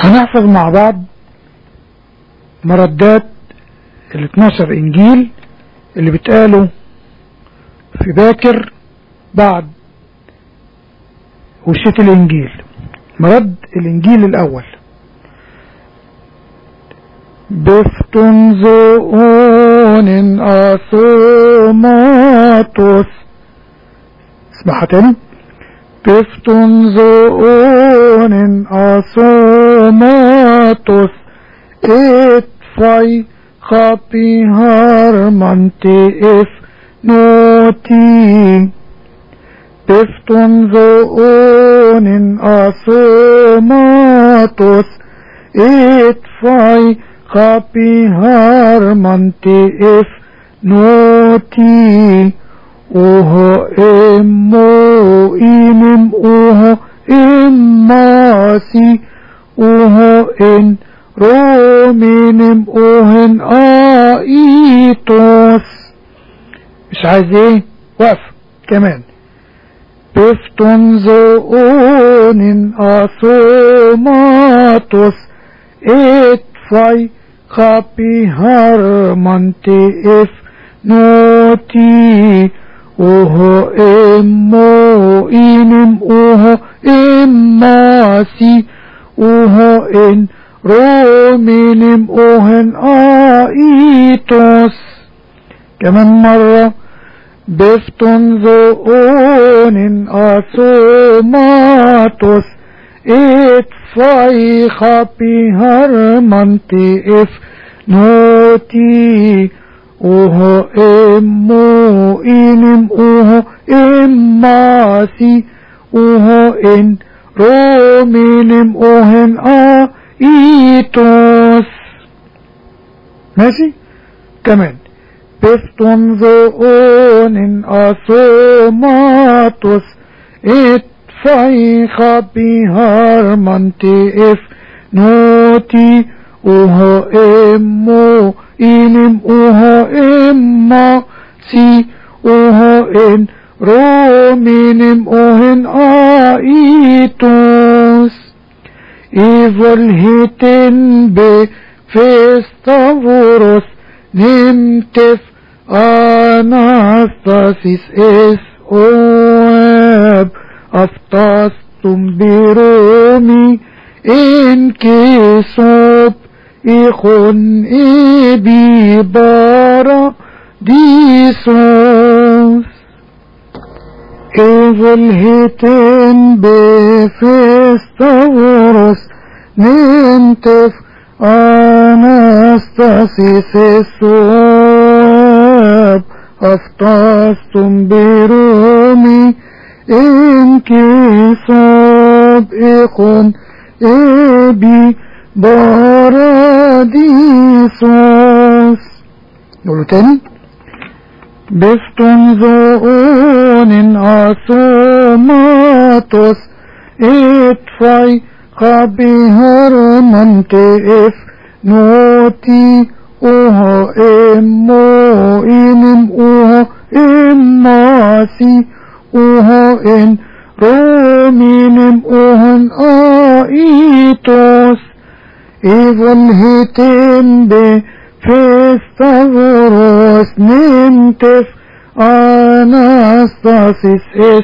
هنحفظ مع بعض مردات ال 12 انجيل اللي بيتقالوا في باكر بعد وشية الانجيل. مرد الانجيل الاول: بفتن زؤون اثوماتوس. اسمعها تاني: بفتن زؤون اثوماتوس اتفاي خابي هارمانتي اف نوتي. بفتن زؤون اثوماتوس اتفاي خابي هارمانتي اف نوتي. اوهو امو انم اوهو اماسي اوهو ان رومينم اوهن ايتوس. مش عايز ايه؟ وقف كمان. بفتن زؤون اثوماتوس اتفاي خابي هارمانتي اف نوتي. اوهو امو انم اوهو اماسي اوهو ان رومينم اوهن ايتوس. كمان مرة: بفتن زؤون اثوماتوس اتفاي خابي هارمانتي اف نوتي. اوهو امو انم اوهو اماسي اوهو ان رومينم اوهن ايتوس. ماشي؟ كمان: بفتن زؤون اثوماتوس اتفاي خابي هارمانتي اف نوتي. اوهو امو انم اوهو اماسي اوهو ان رومينم اوهن ايتوس. ايفول هيتن بفستافوروس نمتف اناستاسيس اس اواب افتاستم برومي ان كيسوب اخون ابي بارا ديسوس. ايفول هيتن بفستافوروس نمتف اناستاسيس السواب افتاستم برومي ان كيسوب اخون ابي باراديسوس. نقوله تاني: بفتن زؤون اثوماتوس اتفاي خابي هارمانتي اف نوتي. اوهو امو انم اوهو اماسي اوهو ان رومينم اوهن ايتوس. ايفون هيتن بفستافوروس نمتف اناستاسيس اس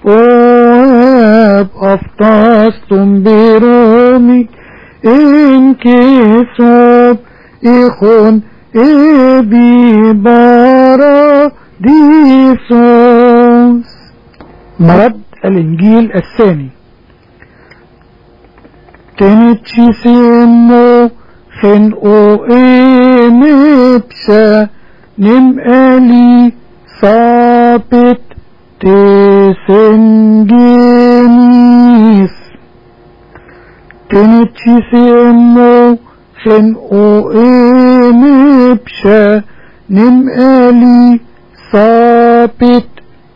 اواب افتاستم برومي ان كيسوب اخون ابي بارا ديسوس. مرد الانجيل الثاني: تنتشي سيمو خن او امبشا نم الي صابت تسنجينيس. تنتشي سيمو خن او امبشا نم الي صابت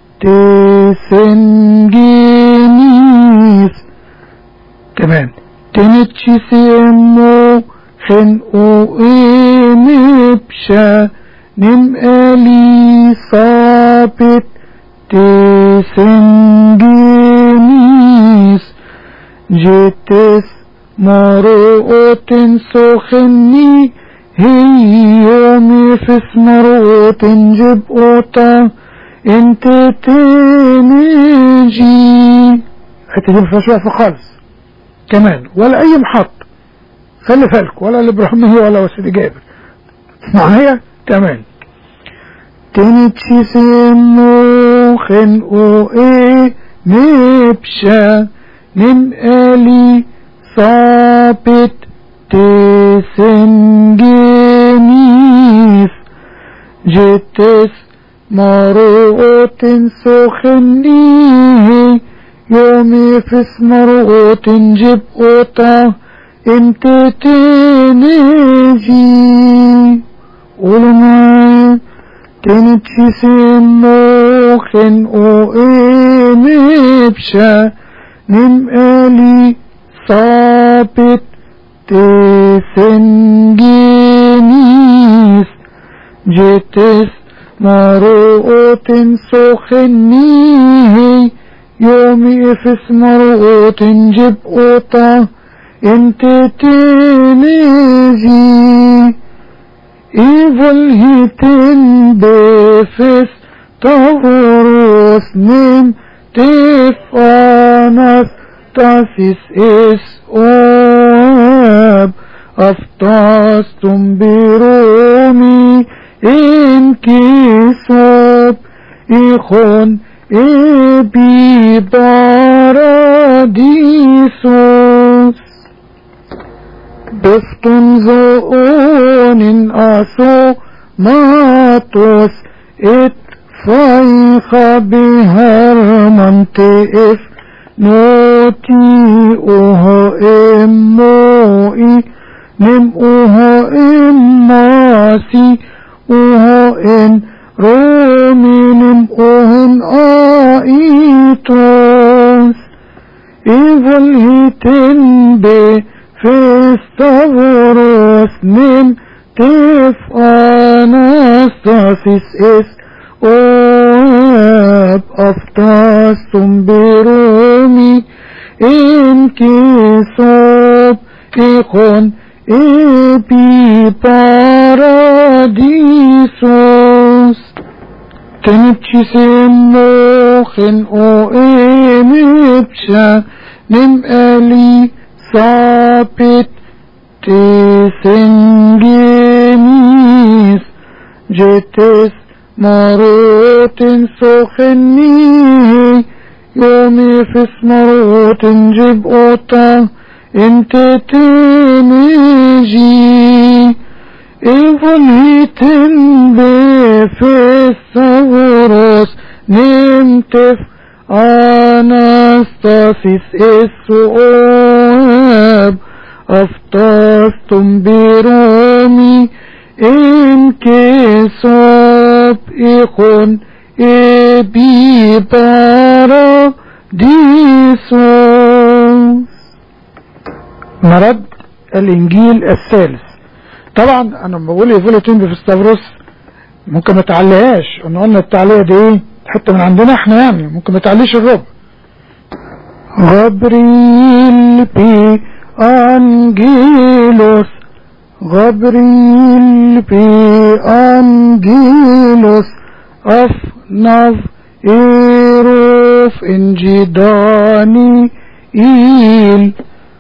تسنجينيس. كمان: تنتشي سيمو خن او امبشا نم الي صابت تسنجينيس. جيتس مرؤوت سخني هيومي فس مرؤوت جبؤتا انت تنجي. حتى دي مفيهاش وقفة خالص كمان ولا اي محط، خلي بالك، ولا الابراهيمية ولا وسيدي جابر معايا كمان. تنتشي سمو خنقو ايه مبشا نم الي صابت تسنجنيس جتس مرؤوت سخني يومي فس مرؤوت جبؤتا انت تنجي. قولوا معايا تنتشي سمو خنقو ايه مبشا نم الي صابت تسنجنيس جتس مرؤوت سخني يومي فس مرؤوت جبؤتا انت تنجي. evil hitin befes taurus nim tifanas tasis is oab aftastum birumi in kisob ikhon ebi paradisos بفتن زؤون أسو ماتوس اتفايخ بهرمن تئف نوتي اوها اموئي نم اوها اماسي اوها ان رومي نم اوهن آئيتوس evil hitin be Festavros nim tif anastasis is oab aftastum birumi in kisob ikhon epi paradisos. Tenipchi semmochen o emipsha nim eli صابت تسنجنيس جتس مرؤوت سخني يومي فس مرؤوت جبؤتا انت تنجي. ايفوليتن بفس سوروس نمتف Anastasis essoab aftastum birumi in kesop ikhon ebi paradisos. مرد الانجيل الثالث. طبعا انا لما بقول ايفوليتين بفستافروس ممكن ما تعليهاش، قلنا التعلية دي ايه حتى من عندنا احنا، يعني ممكن ما تعليش الربع. غبريل بي انجيلوس غبريل بي انجيلوس افناف ايروف انجداني ايل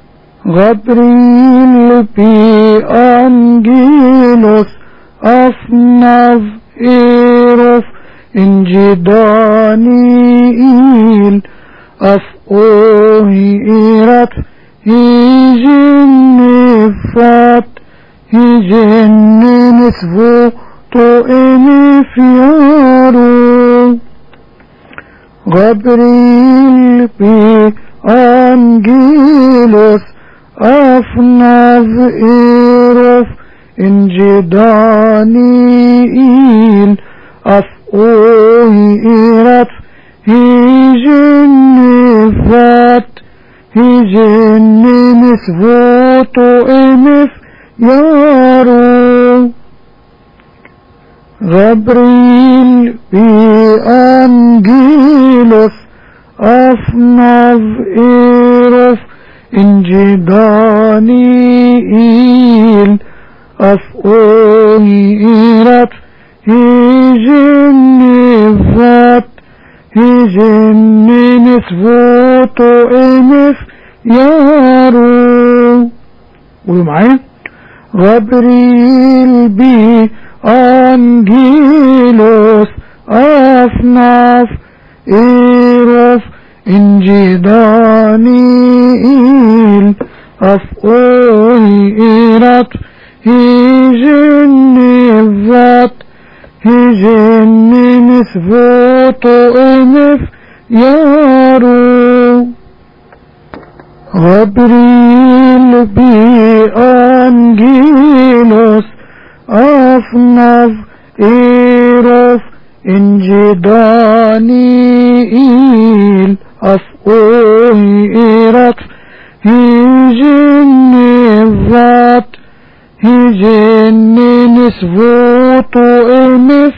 غبريل بي انجيلوس افناف ايروف انجدانيل افؤوهي ايرات هيجن فات هيجن نسفو تو انفيارو غبريل بي انجيلوس افناف ايروف انجدانيل أفؤوهي إيرات هيجن فات هيجن نسفوتو إمف يارو غبريل بأنجيلوس أفناف إيروف إنجي دانيئيل أفؤي إيرات هيجيني فات هيجيني نسفوتو إمف يارو. قولوا معايا. غبريل بي أنجيلوس أفناف إيروف إنجي دانيئيل أفؤي إيرات هيجيني فات هيجيني نسفوتو إمف يارو. غبريل بي أنجيلوس أفناف إيروف إنجي دانيئيل أفؤي إيرات هيجيني فات هيجيني نسفوتو إمف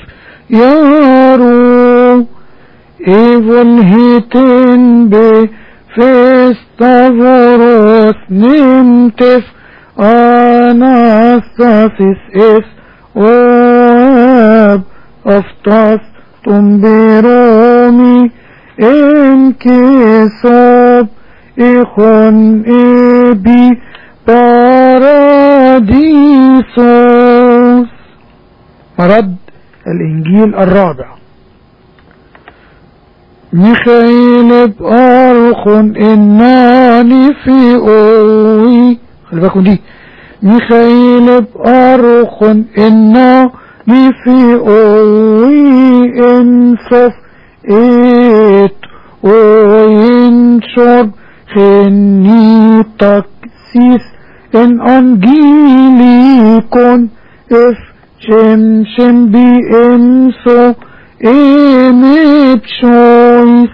يارو. إيفون هيتن بي فيستافوروس نمتف أناستاسيس إس واب أفتاس تنبيرومي إنكساب إخون إبي باراديسوس. مرد الإنجيل الرابع. ميخائيل بأرخن إناني في أوي. خلي بالكم دي. ميخائيل بأرخن إناني في أوي إنصف إيت وينشر خني تكسيس إن أنجيليكون إف شمشم بي إنسو إيميت شويس.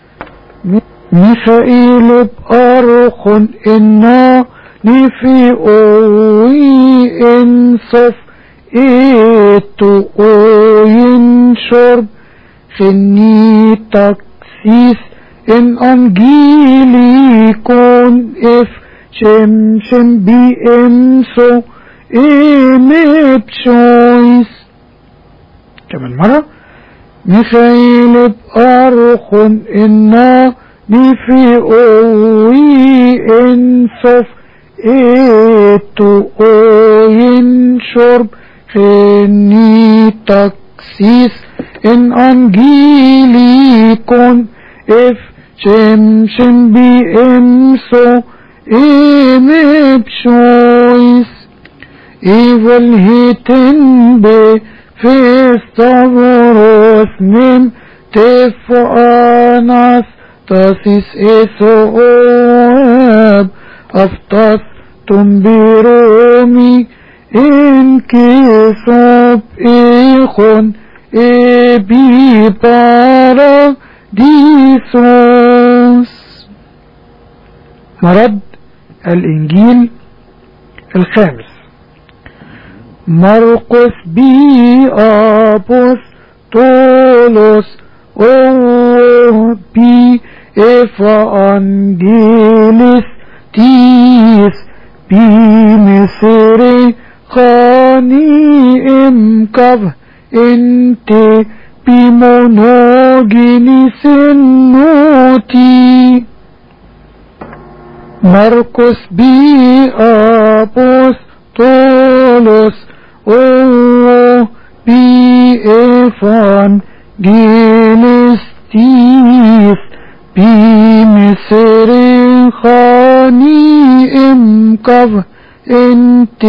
ميخائيل بأرخن إناني في أوي إنصف إيتو وينشر خني تكسيس إن أنجيليكون إف شمشم بي إنسو إيميت شويس. كمان مرة. ميخائيل بأرخن إناني في أوي إنصف إيتو وينشر خني تكسيس إن أنجيليكون إف شمشم بي إنسو إيميت شويس. إيفل هيتن بي فيستافوروس نم تفاناس تاسيس إسو أواب أفتاس تنبيرومي إنكساب إخون إبي باراديسوس. مرد الإنجيل الخامس. مرقس بي أبوستولوس أو بي إفانجيلس تيس بي مصري خاني إمكف انت بمونوجينيس النوتي. مرقس بي أبوستولوس أو بي إفانجيلس تيس بي مصري خاني إمكف انت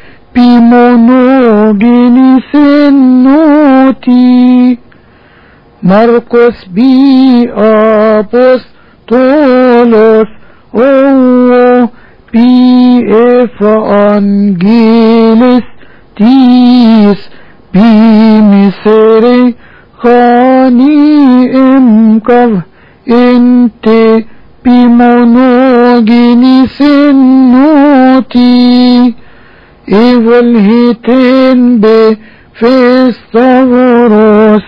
بمونوجينيس النوتي. مرقس بي أبوستولوس أو بي إفانجيلس تيس بي مصري خاني إمكف انت بمونوجينيس النوتي. إيفل هيتن بي فيستافوروس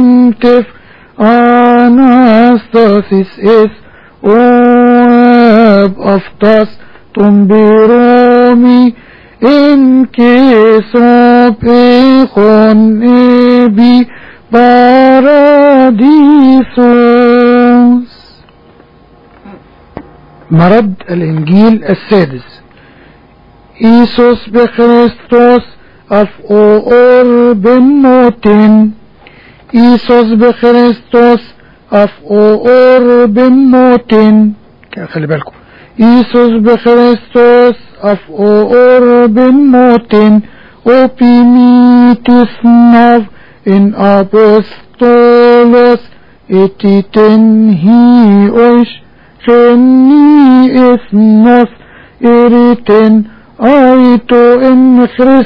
نمتف أناستاسيس إس أفتاس تنبيرومي إن كيسوب إخون إبي باراديسوس. مرد الإنجيل السادس. إيسوس بخريستوس أفقور بموتين. إيسوس بخريستوس أفقور بموتين. خلي بالكم، إيسوس بخريستوس أفقور بموتين وبيميتس ناف إن أبوستولوس إتتنهي أوش خني إثنوس إريتن أيتو إن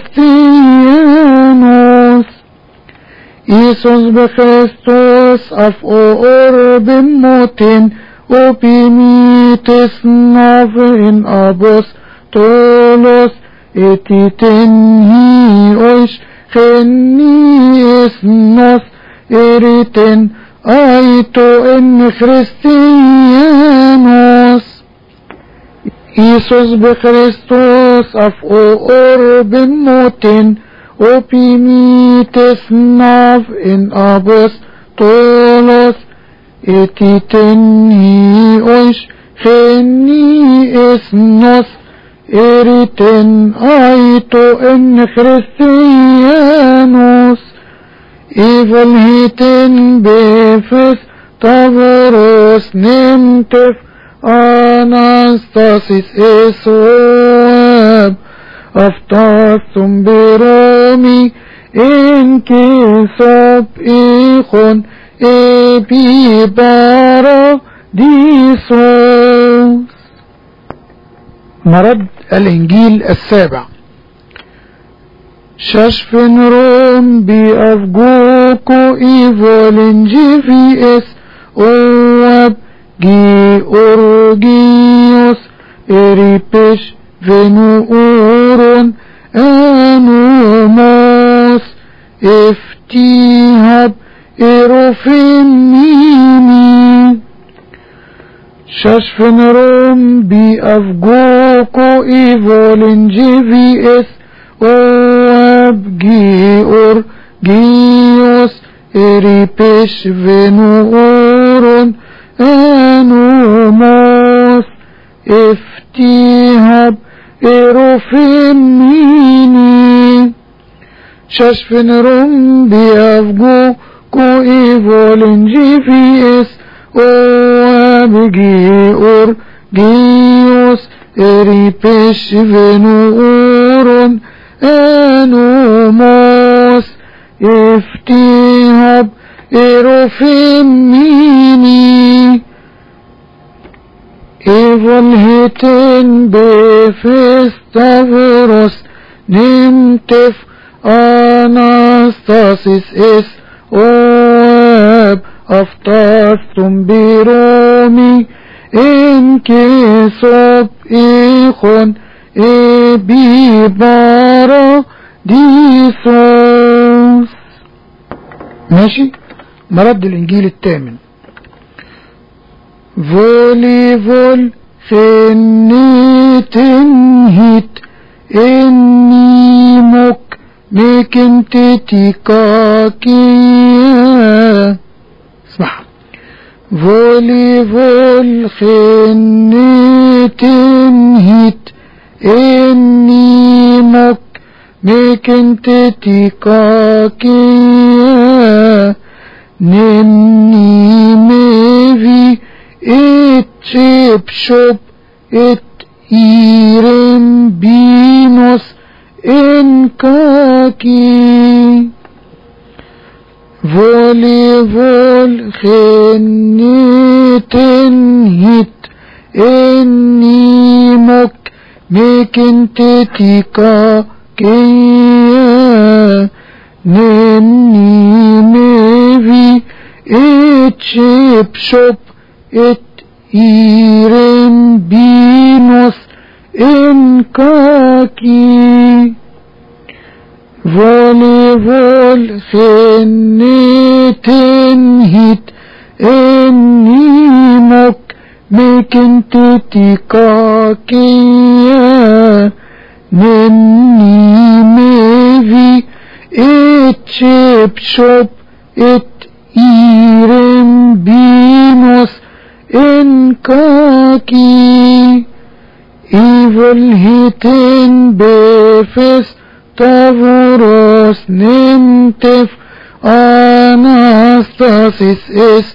خريستيانوس. إيسوس بخريستوس أفقور بموتين وبيميتس ناف إن أبوستولوس إتتنهي أوش خني إثنوس إريتن أيتو إن خريستيانوس. إيسوس بخريستوس أفقور بموتين وبيميتس ناف إن أبوستولوس إتتنهي أوش خني إثنوس إريتن أيتو إن خريستيانوس. إيفل هيتن بفس تابروس نمتف أناستاسيس إسواب أفتاستم برومي إن كيسوب إخون إبي بارا ديسوس. مرد الإنجيل السابع. ششفن روم بأفجوكو إيفولنجي في إس أواب جي أورجيوس إريبش فينوورون أنوموس افتيهاب إيروفيميني. ششفن روم بأفجوكو إيفولنجي في إس أواب جي أورجيوس إريبش فينوورون أنوموس افتيهاب إيروفيميني. ششفن روم بيافجو كو إيفولنجي في إس أواب جي أورجيوس إريبش فينوورون أنوموس افتيهاب إيروفيميني. إيفول هيتن بفستافروس نمتف أناستاسيس إس أواب أفتاستم برومي إن كيسوب إخون إبي بارا ديسوس. ماشي. مرد الإنجيل الثامن. فولي فول خنيتن هيت إني مك ميكن تتكاكيا. اسمع. فولي فول خنيتن هيت إني مك ميكن تتكاكيا. نني ميفي ات شيب شوب ات ايرم بينوس انكاكي. فولي فول خنيتن هيت اني مك ميكن تتكاكيا. نني ميفي ات شيب شوب ات ايرم بينوس انكاكي. فولي فول خنيتن هيت اني مك mekintitikakia nenni mevi et chepshop et irem binos en kaki evil hiten befes tavuros nemtef anastasis es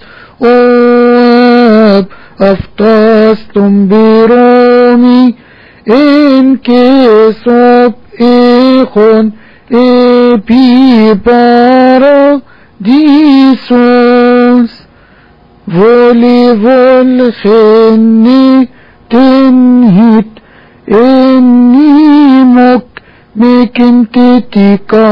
oab aftastum biromi en kesop echon epipara disos volivol cheni tenhit enimok mekintitika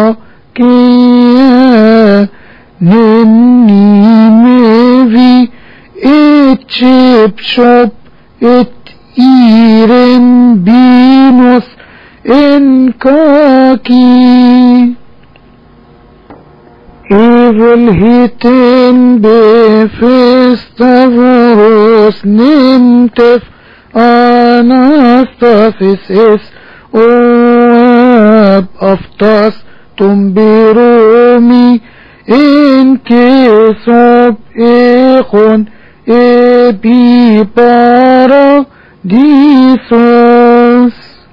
kia nenni mevi et chepshop et irem binos en kaki evil hiten befes tavuros nemtef anastasis es oab aftas tumbiromi en kesop echon epipara ديسوس.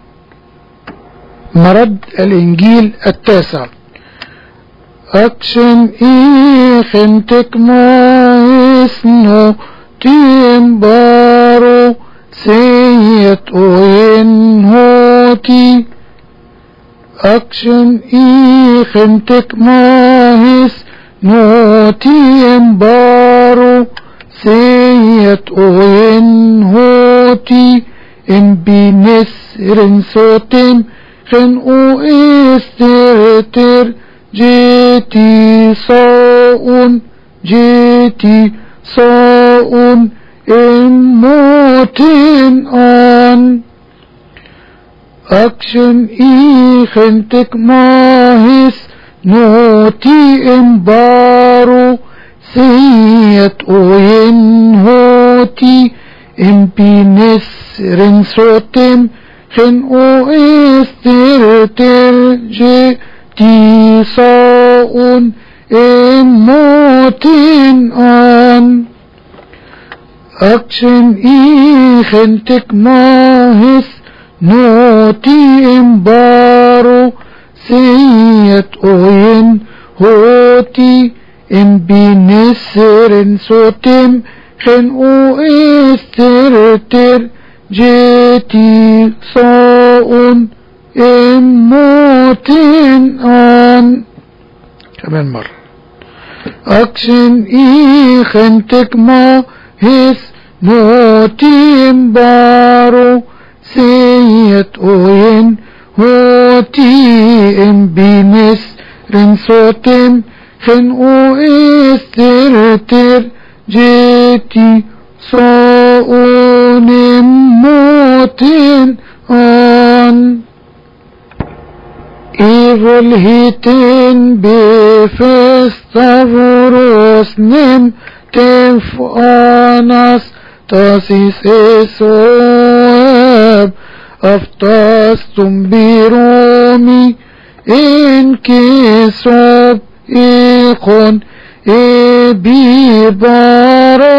مرد الإنجيل التاسع. أكشن إيخنتك ما اسنو تيمبارو سيت أوين هوتي أكشن إيخنتك ما اسنو تيمبارو سيت أوين هوتي إن بنسر سوتم خن أو استرتر جيتي صاون إن موتين آن أكشن إيخنتك ماهس نوتي إمبارو سيت أوين هوتي إن بنسر سوتم خن أو استرتر جيتي صاون إن موتين آن أكشن إيخنتك ماهس نوتي إمبارو سيت أوين هوتي إن بنسر سوتم خن أو استرتر جيتي صاون إن موتين آن. كمان مرة. أكشن إيخنتك ما هس نوتي إمبارو سيت أوين هوتي إن بنسر سوتم خن أو استرتر جيتي صاون موتين آن. evil hiten befes tavuros nem tef anas tasis esoab aftas tumbiromi en kesop echon ebibara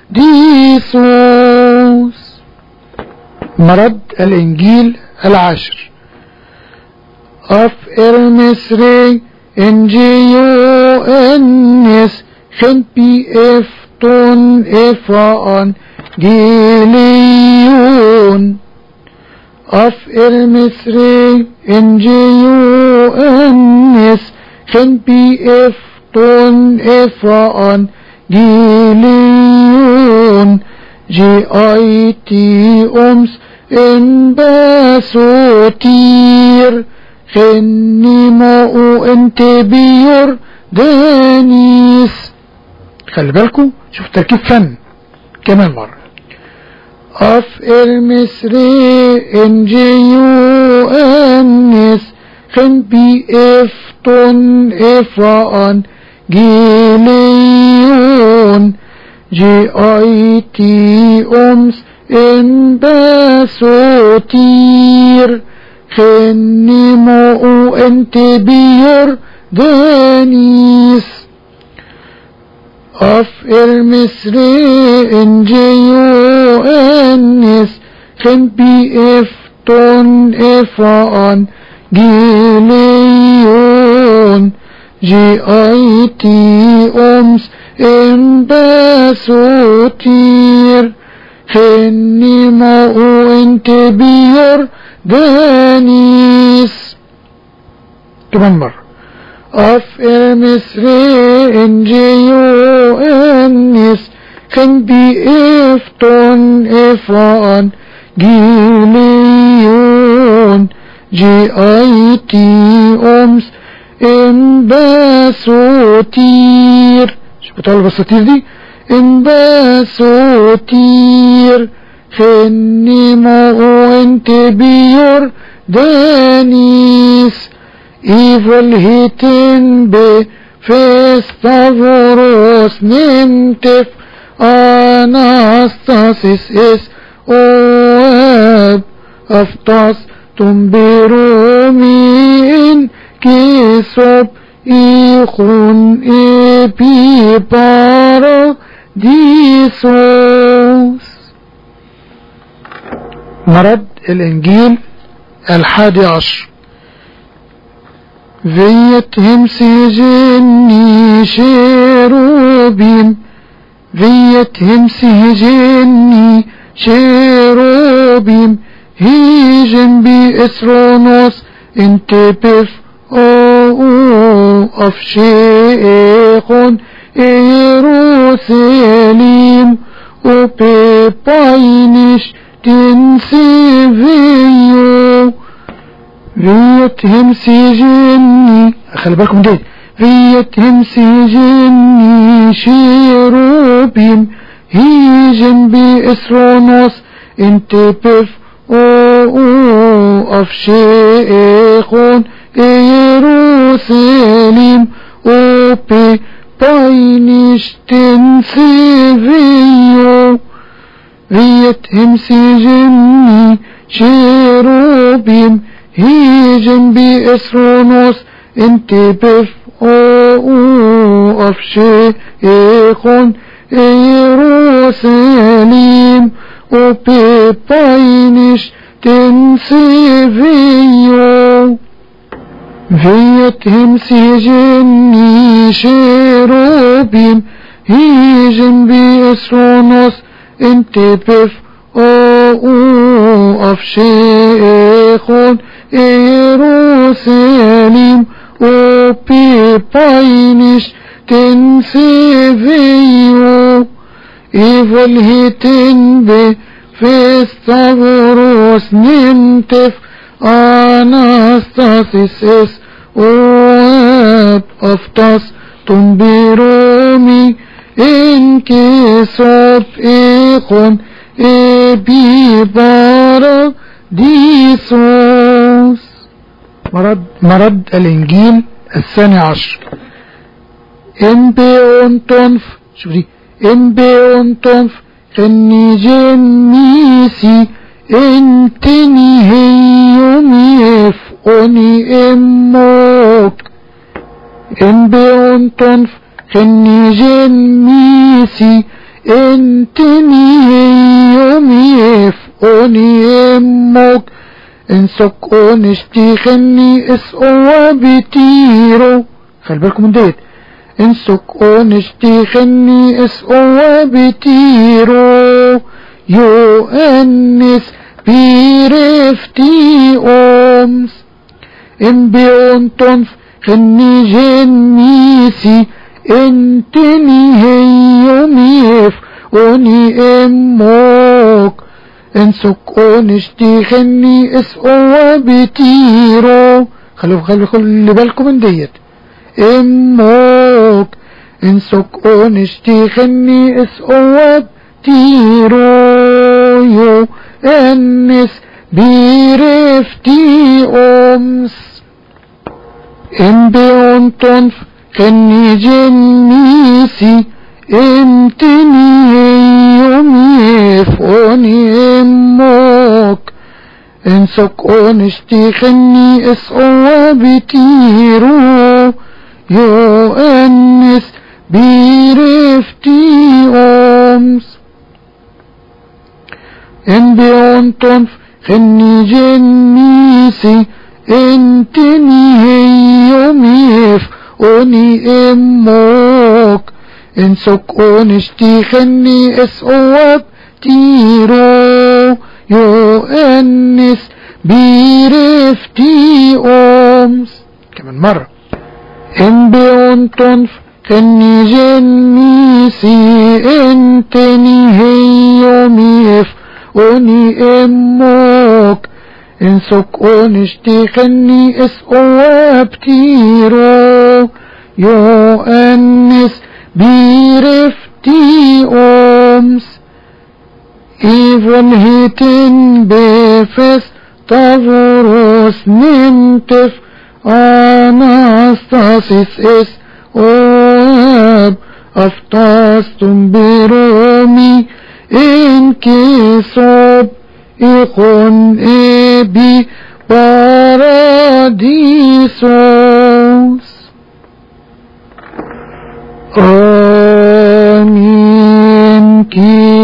ديسوس. مرد الإنجيل العاشر. أف المصري إنجيو أنس خن بي افتون افان جيليون. أف المصري إنجيو أنس خن بي افتون افان جيليون. جي اي تي أمس إن باسوتير خني ماء انت بيور دانيس. خلي بالكم شوف تركيب فن كمان مرة. أف المصري إنجيو أنس خن بي افتون افان جيليون. G-I-T oms in besotir خني مو انت بير دانيس أف المصري إن جيو أنس خن بي افتون افان جيليون G-I-T oms in besotir خني مو انت بير دانيس. كمان مرة أف المصري إن جيو أنس خن بي افتون افان جيليون G-I-T oms إن بسوتير. شو بتقول البسوتير دي؟ إن بسوتير خني مو انت بيور دانيس evil هيتن بفستافوروس نمتف أناستاسيس اس أواب أفتاس تنبيرومين كيسوب إيخون إبي بارا ديسوس. مرد الإنجيل 11. فيتهم سجني شيروبيم فيتهم سجني شيروبيم هيجن بإسرونوس انتبف أفشيخون إيروساليم وبيباينش تنسيفيو فيتهم سجني. خلي بالكم دي فيتهم سجني شيروبيم هيجن بإسرونوس انتبف أفشيخون إيروساليم وبي باينش تنسيفيو فيتهم سجني شيروبيم هيجن بإسرونوس انتبف أفشيخون إيروساليم وبيباينش تنسيفيو فيتهم سجني شيروبيم هيجن بإسرونوس انتبف أفشيخون إيروساليم وبيباينش تنسيفيو evil هيتن بفستافوروس نمتف أناستاسيس اس واب أفتاس تنبيرومي انكساب إيخون إبي بارا ديسوس. مرد الإنجيل 12. إمبيون تنف. شوف دي إمبيون تنف خني جميسي انتني هيومي افقني اموك إمبيون تنف خني جميسي انتني هيومي افقني اموك انسكون اشتيخني اسقوا بتيرو. خلي بالكم من ديت انسكون اشتيخني اسقوا بتيرو يؤنس بيرفتي أمس إمبيون تنف خني جنميسي انتني هيومي افقني اموك انسكون اشتيخني اسقوا بتيرو. خلي بالكم من ديت اموك انسكون اشتيخني اسقوا بتيرو يؤنس بيرفتي أمس إمبيون تنف خني جنيسي امتني يومي فوني امك انسك اونشتي خني اسقوا بتيرو يو انس بيرفتي امس ان بيون تنف خني جنيسي انتني يومي فوني امك انسك اونشتي خني اسقوا بتيرو يو انس بيرفتي امس. كمان مرة ان بيون تنف خني جنيسي انتني يومي فوني امك انسك اونشتي خني اسقوا بتيرو يو انس بيرفتي امس. ايفون هيتن بفس تافوروس نمتف اناستاسيس اس اواب افتاستم برومي انكسوب ايخون ابي باراديسوس. آمين كي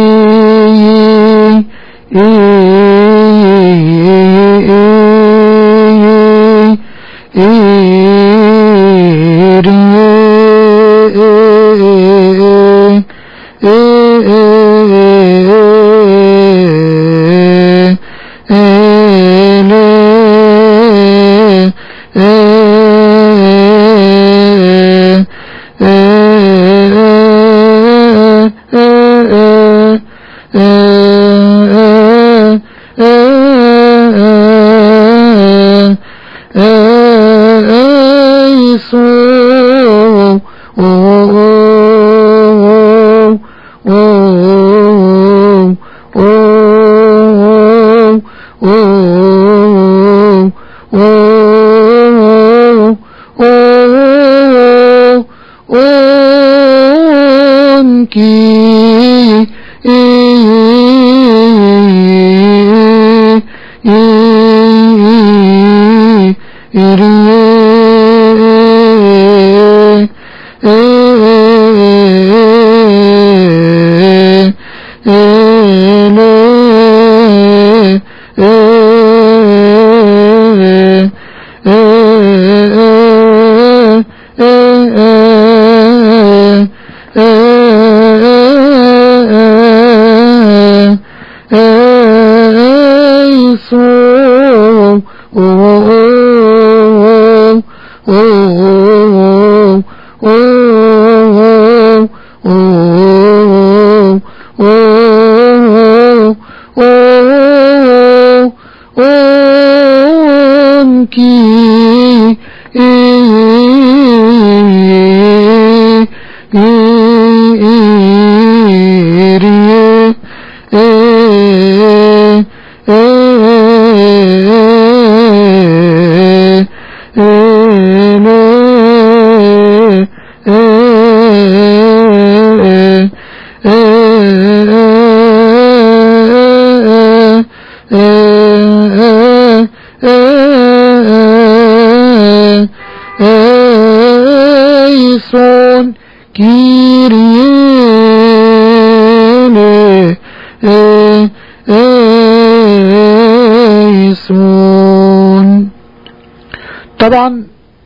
طبعا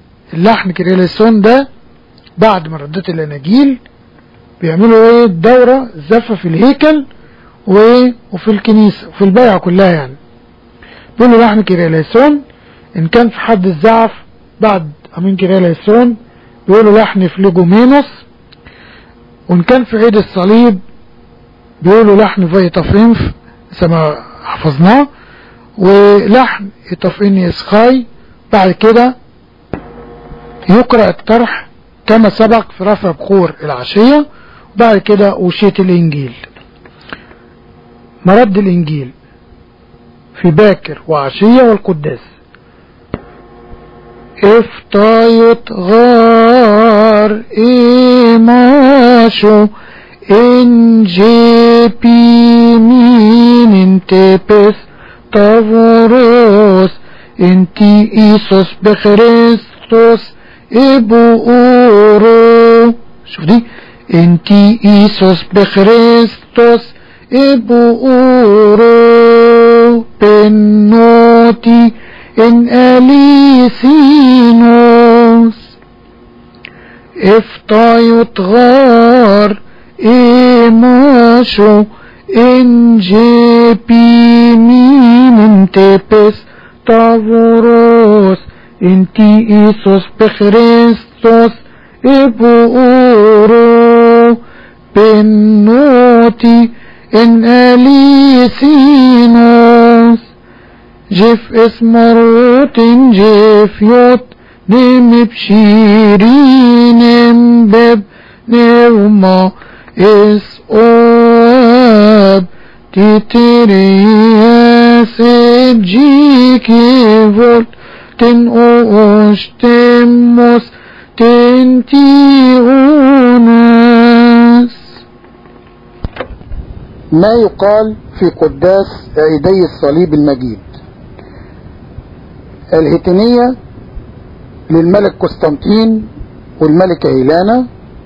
اللحن كيريليسون ده بعد ما ردت الاناجيل بيعملوا ايه دورة زفة في الهيكل وفي الكنيسة وفي البيعة كلها يعني. بيقولوا لحن كيريليسون ان كان في حد الزعف بعد امين كيريليسون بيقولوا لحن فليجومينوس، وان كان في عيد الصليب بيقولوا لحن فيتافينف زي ما حفظناه، ولحن يتافيني اسخاي. بعد كده يقرأ الطرح كما سبق في رفع بخور العشية، وبعد كده أوشية الإنجيل. مرد الإنجيل في باكر وعشية والقداس. افتايت غار إيما masho in jepi min intepes tavuros inti Isos بخريستوس ابورو. شوف دي انتي إيسوس بخريستوس ابورو بنوتي ان اليسينوس افتايو تغار ايماشو ان جيبي مين انتبس تافوروس انتي إيسوس بخريستوس ابورو بنوتي ان اليسينوس جف اسمروت جف يوت نم بشيرين بب نوما اس اواب تترياس جيكي فولت تن اوش تموس تنتيونس. ما يقال في قداس عيدي الصليب المجيد. الهتنية للملك قسطنطين والملكة هيلانا،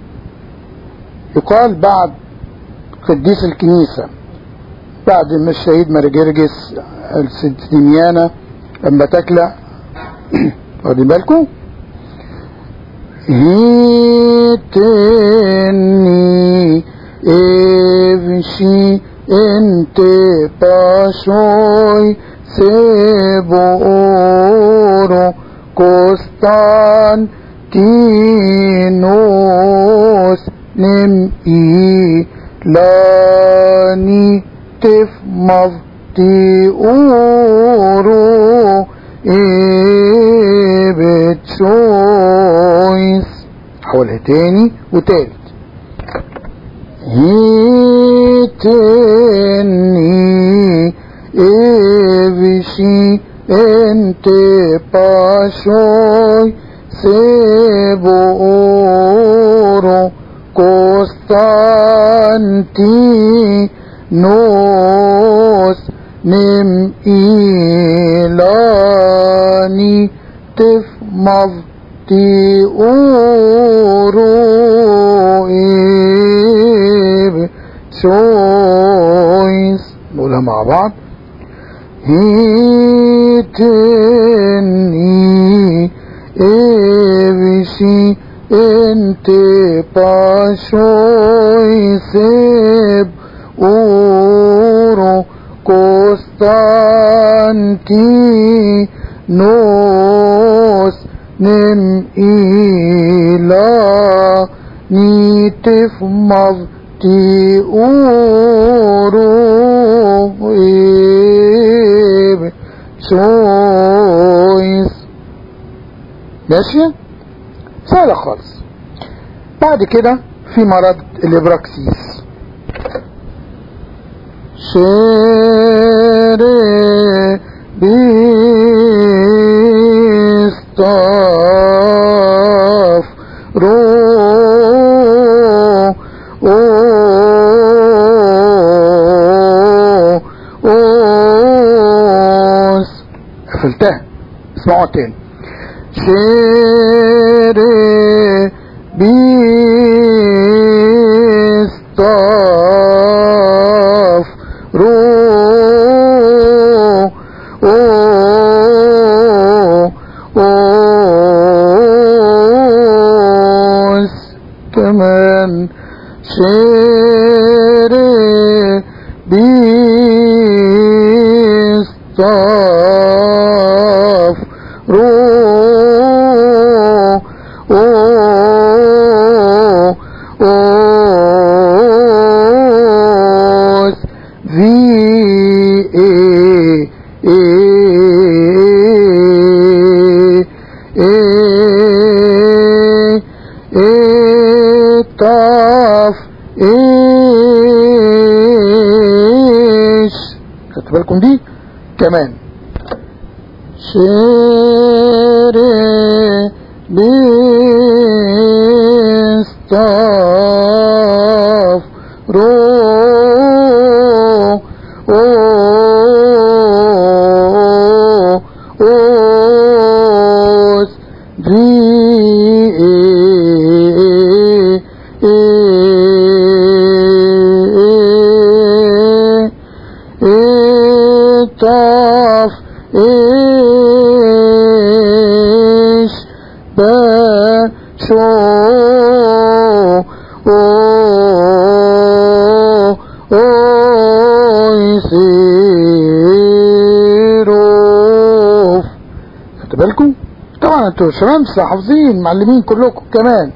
يقال بعد قديس الكنيسة بعد ما الشهيد مارجرجس السديميانا لما تكلع واخدين بالكم هيتني افشي انت باشوي سيبورو قسطنطينوس نمئي لاني تفمضتي اورو بتشويس. حولها تاني وتالت. هيتني افشي انت باشوي سيبورو قسطنطينوس نمئيلاني تفمضتي اورو شويس. نقولها مع بعض. هيتني افشي انت باشوي سيب اورو قسطنطينوس نمئيلاني تفمضتي اورو شويس. ماشي سهلة خالص. بعد كده في مرض الابراكسيس. شيري بيستاف رو اوس. قفلتها اسمعوا تاني. شيري بيستاف رو اوس. كمان شيري بيستاف رو اوس في طاف ايش. خدتوا بالكم دي كمان. شيري بيستاف خدت بالكم؟ طبعا انتوا شمس حافظين معلمين كلكم كمان.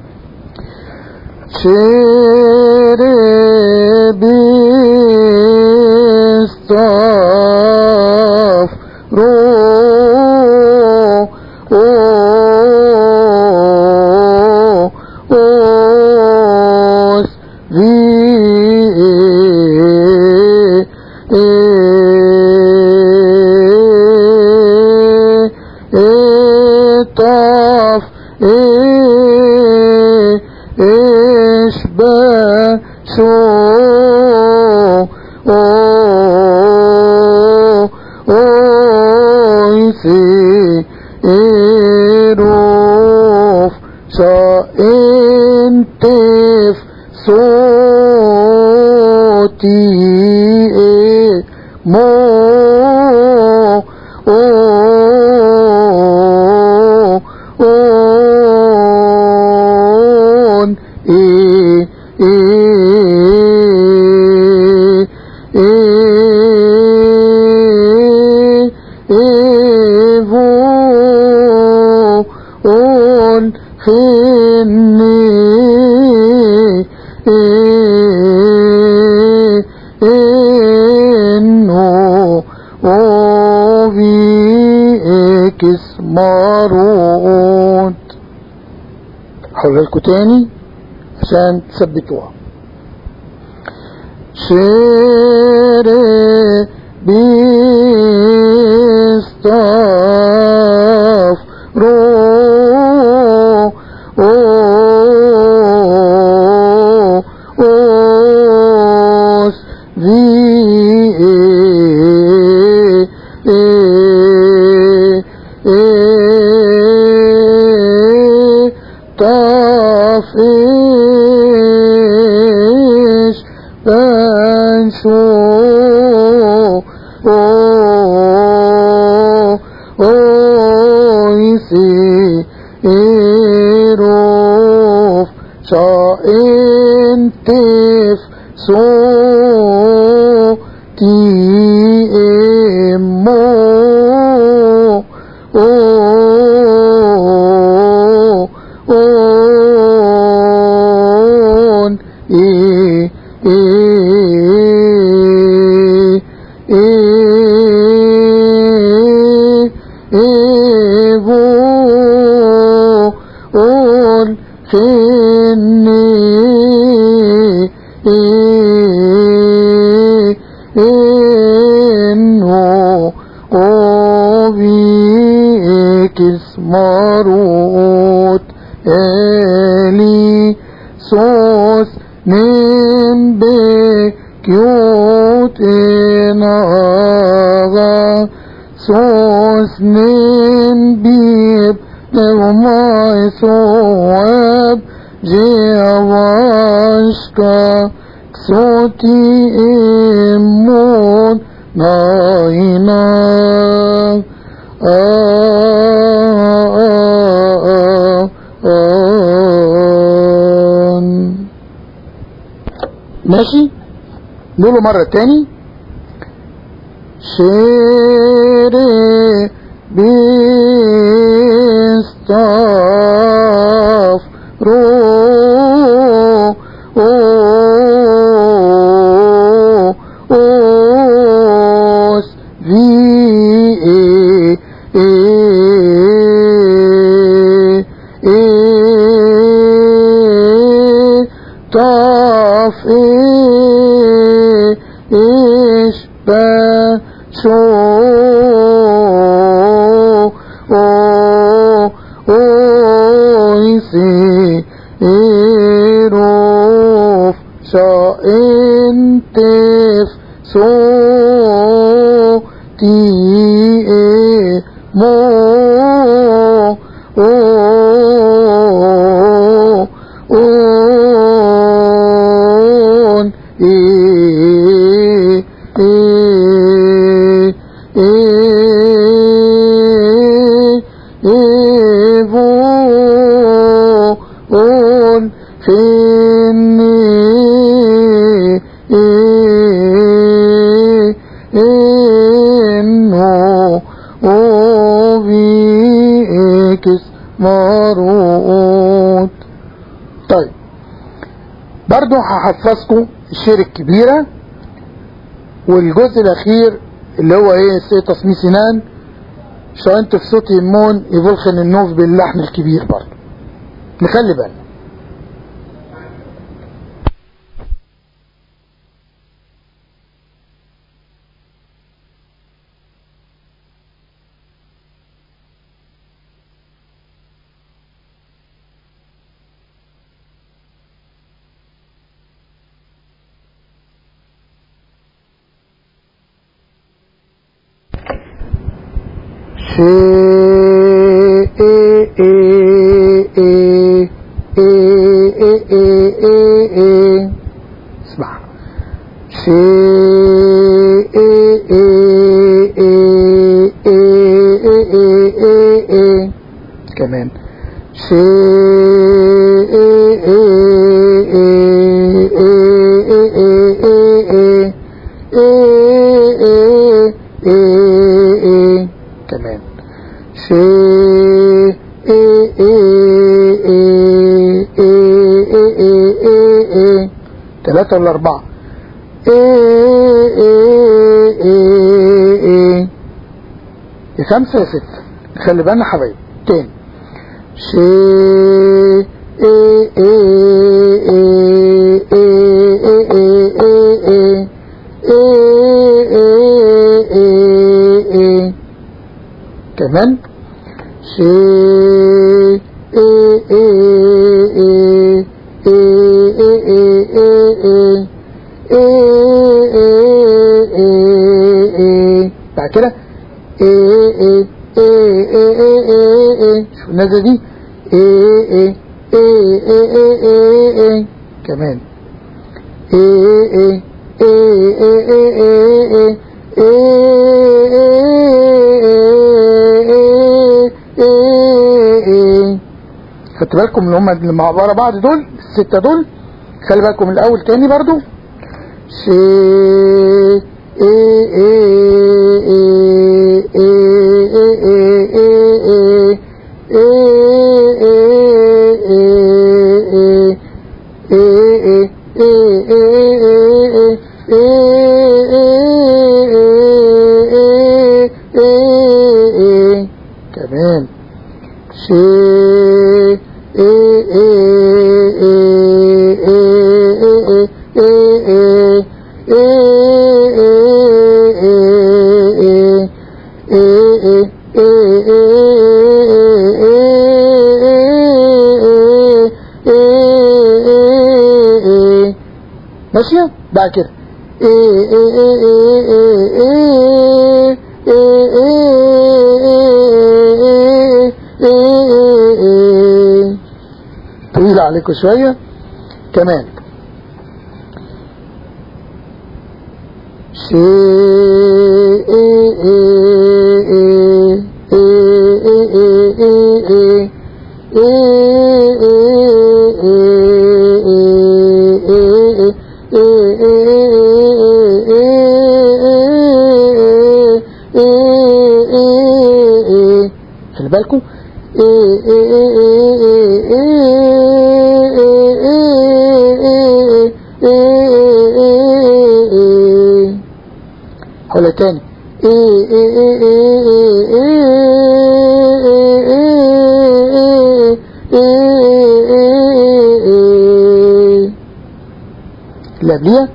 هقولها لكم تاني عشان تثبتوها. ماشي؟ نقوله مرة تاني. شيري بيستاف روس في انتف سو تي مو اون اون فيني انه وبيكس مرود. طيب برضو هحفظكم الشير الكبيرة والجزء الاخير اللي هو ايه سي تصميم سنان شوانت في صوت يمون يبلخن النوف باللحن الكبير. برضو نخلي بالنا. اسمع كمان كمان 3 ولا 4 5 يا 6. خلي بالنا حبايب تاني كمان بعد كده شو النازله دي كمان خدت بالكم اللي هم اللي مع بعض دول الستة دول. خلي بالكم الاول تاني برضو كمان ماشية بعد كده طويلة عليكم شوية كمان خلي بالكم حولة تاني اللي قبليها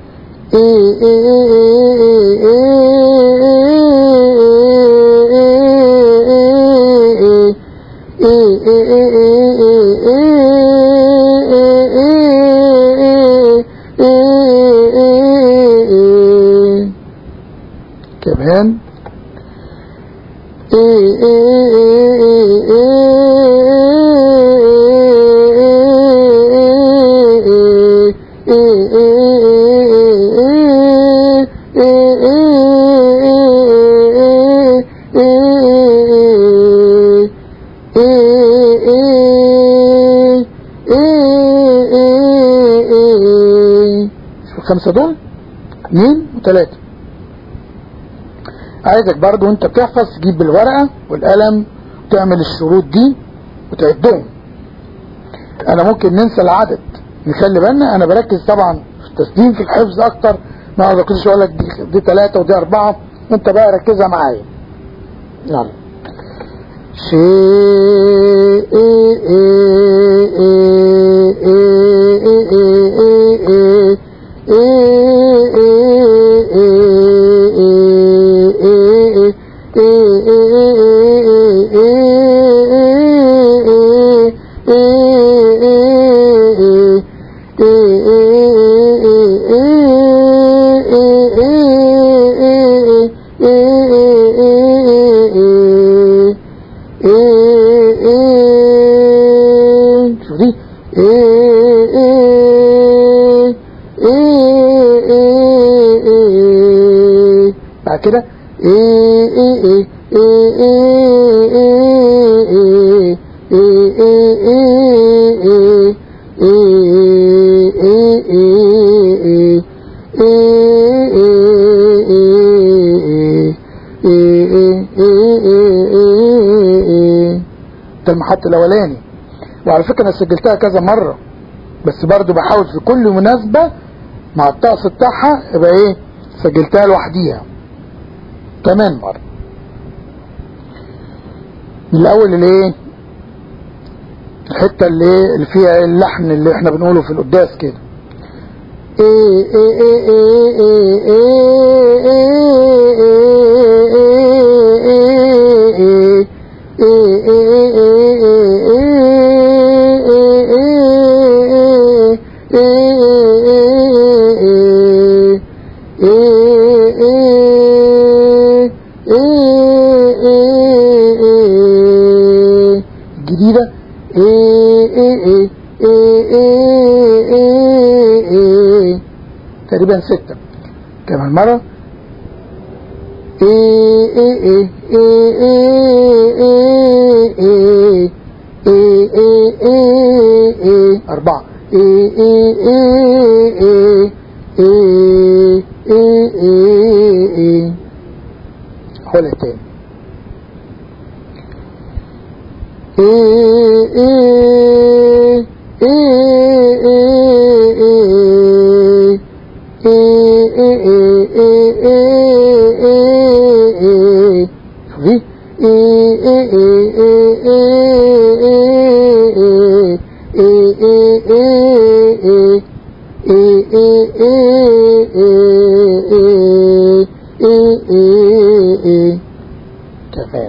الخمسة دول 2 و3. عايزك برضو وانت بتحفظ تجيب بالورقة والقلم وتعمل الشروط دي وتعدهم. انا ممكن ننسى العدد، نخلي بالنا. انا بركز طبعا في التسليم في الحفظ اكتر، ما اقدرش اقول لك دي 3 ودي 4، انت بقى ركزها معايا. يلا كده ده المحط الاولاني. وعلى فكرة انا سجلتها كذا مرة، بس برضو بحاول في كل مناسبة مع الطقس بتاعها يبقى ايه سجلتها لوحديها كمان مرة. من الاول الايه الحتة اللي فيها اللحن اللي احنا بنقوله في القداس كده، الجديدة تقريبا 6 كمان مرة. 4 حولها تاني. كمان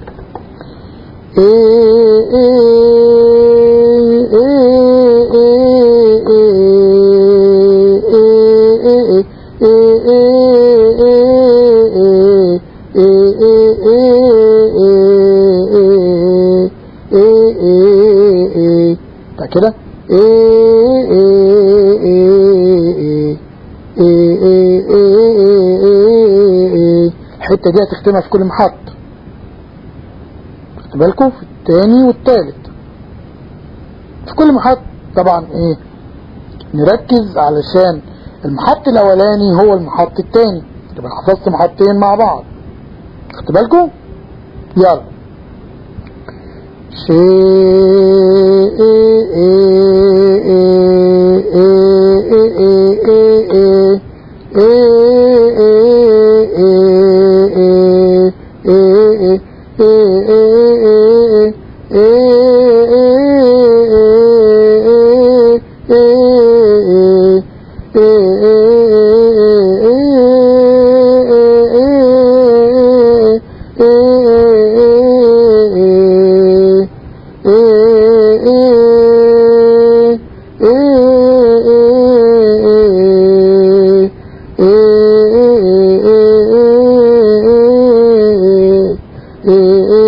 كده الحتة دي هتختمها في كل محط، خدوا بالكم في الثاني والثالث في كل محط. طبعا ايه نركز علشان المحط الاولاني هو المحط الثاني، يبقى حفظت محطين مع بعض، خدوا بالكم. يلا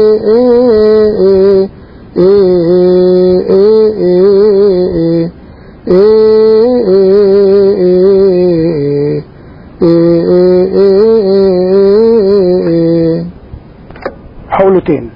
حاولوا تاني.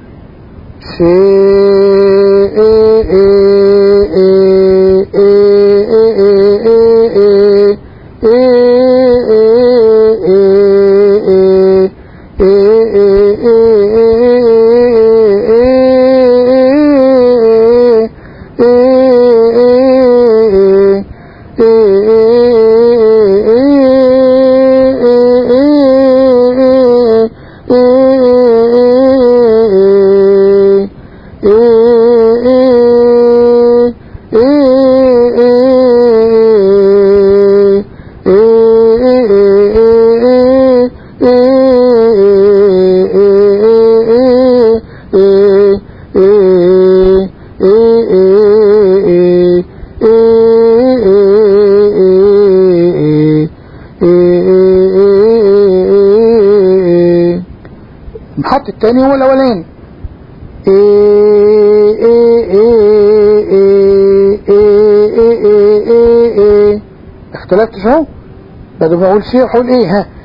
المحط الثاني هو الاولاني. اختلفت شو؟ بدل ما اقول شيء اقول ايه؟ ها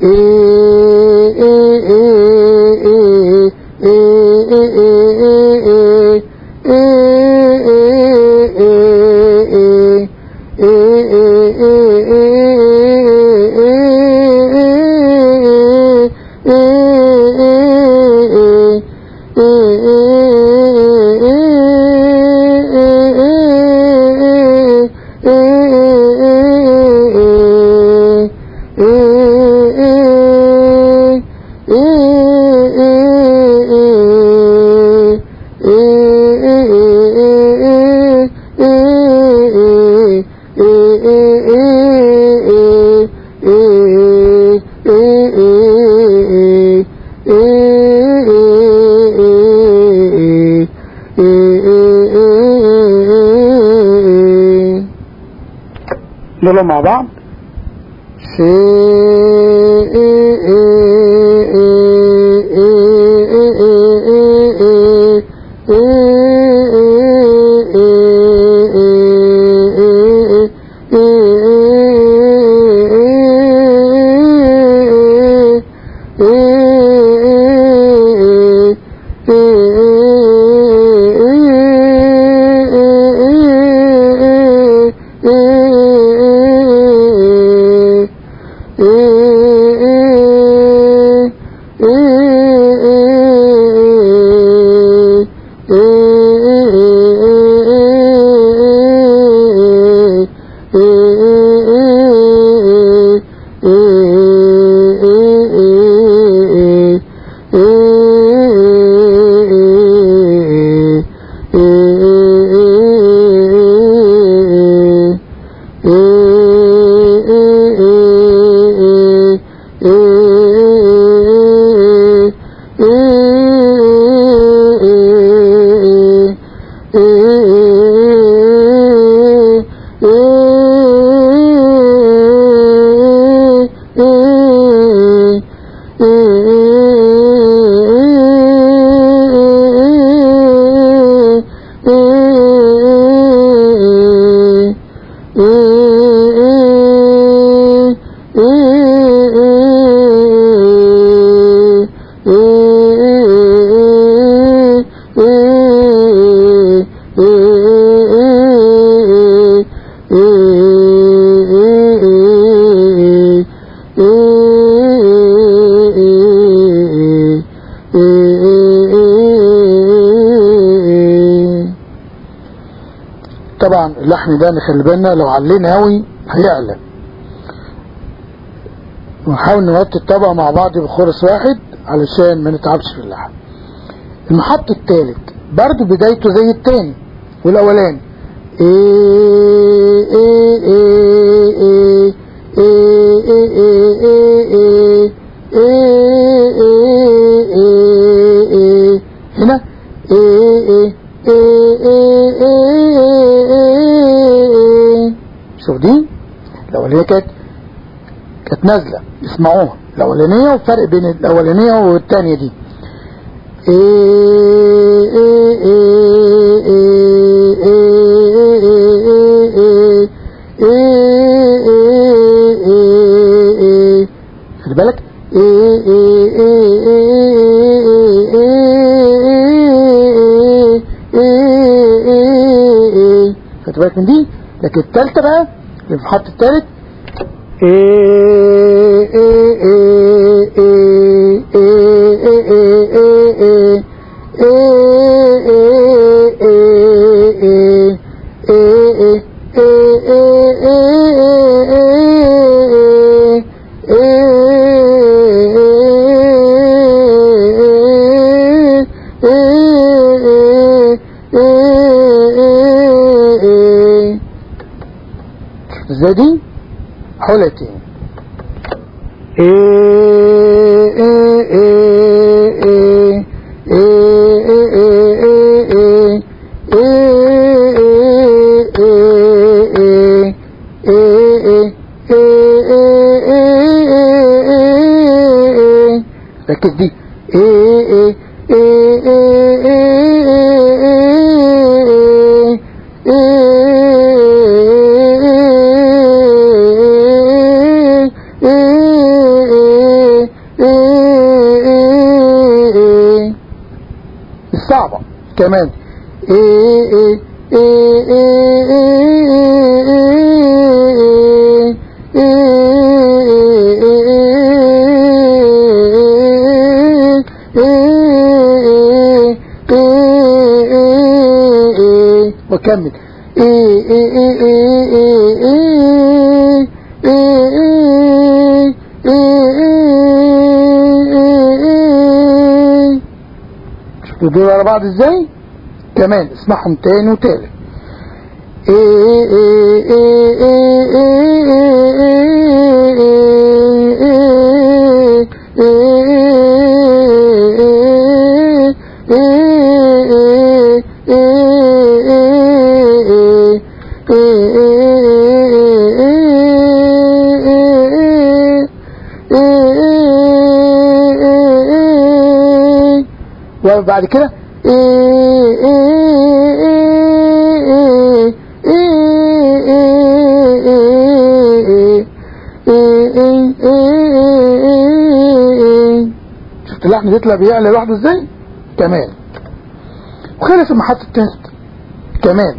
نقولوا مع بعض. طبعا اللحن ده نخلي بالنا لو علينا قوي هيعلى، ونحاول نوطي الطبقة مع بعض بخورس واحد علشان ما نتعبش في اللحن. المحط الثالث برضو بدايته زي الثاني والاولاني، هنا شوف دي الاولانيه كانت نازله، اسمعوها الاولانيه والفرق بين الاولانيه والثانيه دي. خلي بالك خدت بالك من دي. لكن التالتة بقى اللي في الخط التالت ازاي دي حولتين ركز دي الصعبة كمان وكمل شفتوا دول على بعض ازاي كمان اسمعهم تاني وتالت وبعد كده شفت اللحن بيطلع بيعلى لوحده ازاي كمان. وخلص المحطة التالتة كمان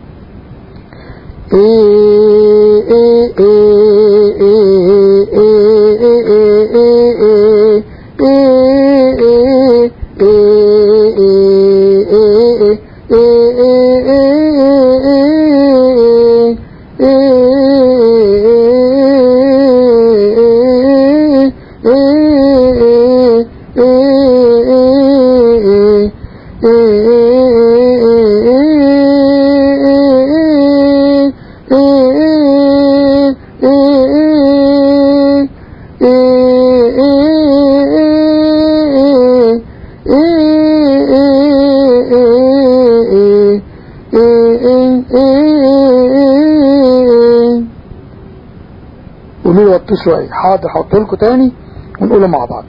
قولوا لي وطوا شوية. حاضر هحطه لكم تاني ونقوله مع بعض.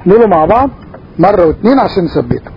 نقوله مع بعض مرة واثنين عشان نثبته.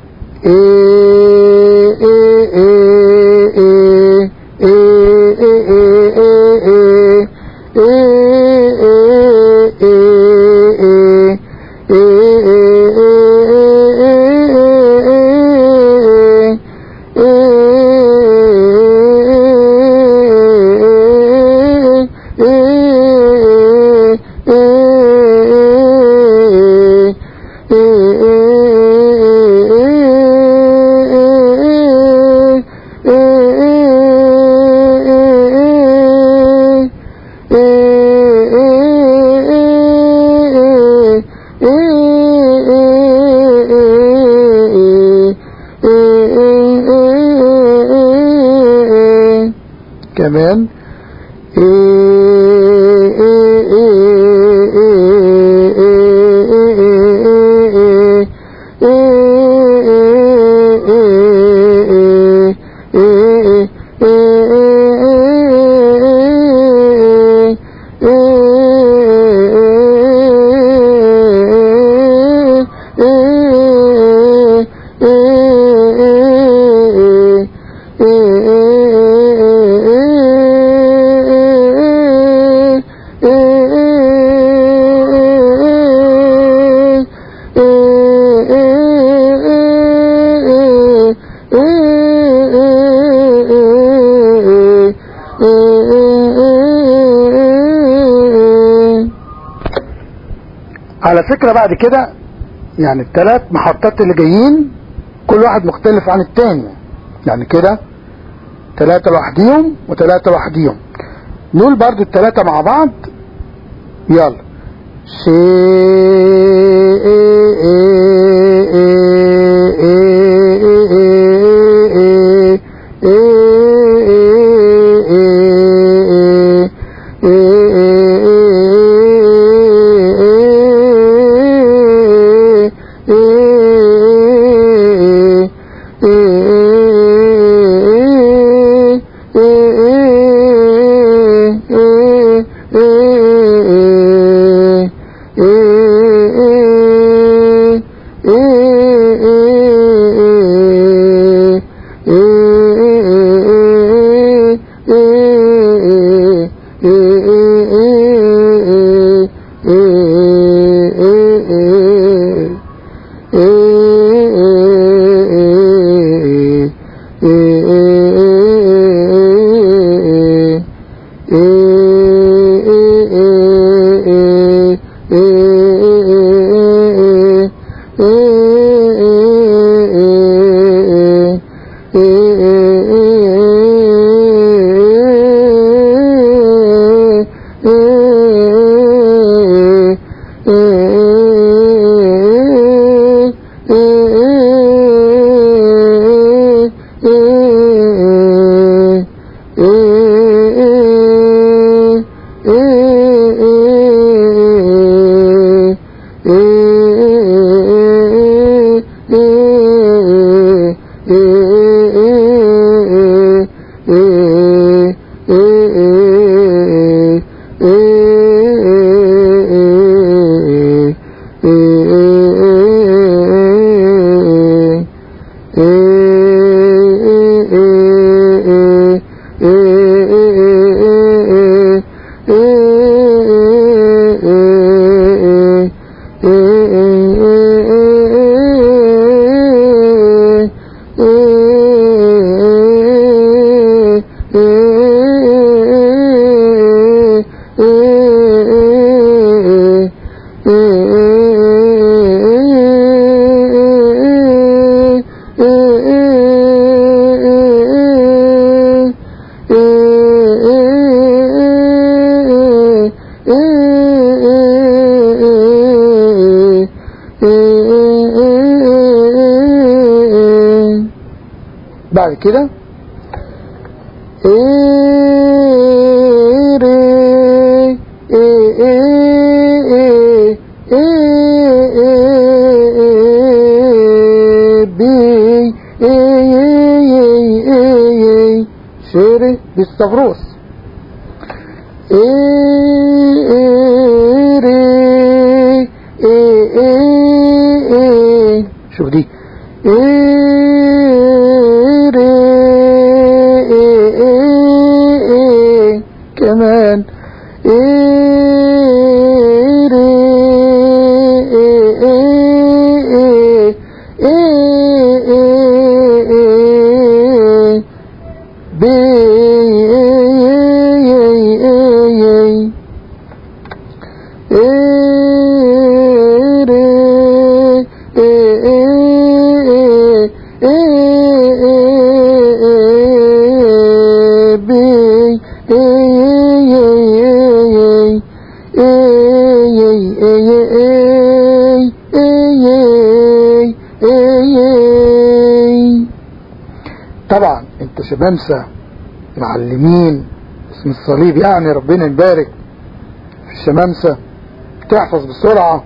كمان على فكرة بعد كده يعني الثلاث محطات اللي جايين كل واحد مختلف عن التاني، يعني كده 3 لوحديهم و3 لوحديهم. نقول برضو الثلاثة مع بعض، يلا. بعد كده شعر بالستافروس. شوف دي إيه ري إيه إيه إيه كمان إيه ري إيه إيه إيه إيه إيه بي طبعا انت شمامسة معلمين اسم الصليب، يعني ربنا يبارك في الشمامسة، بتحفظ بسرعة،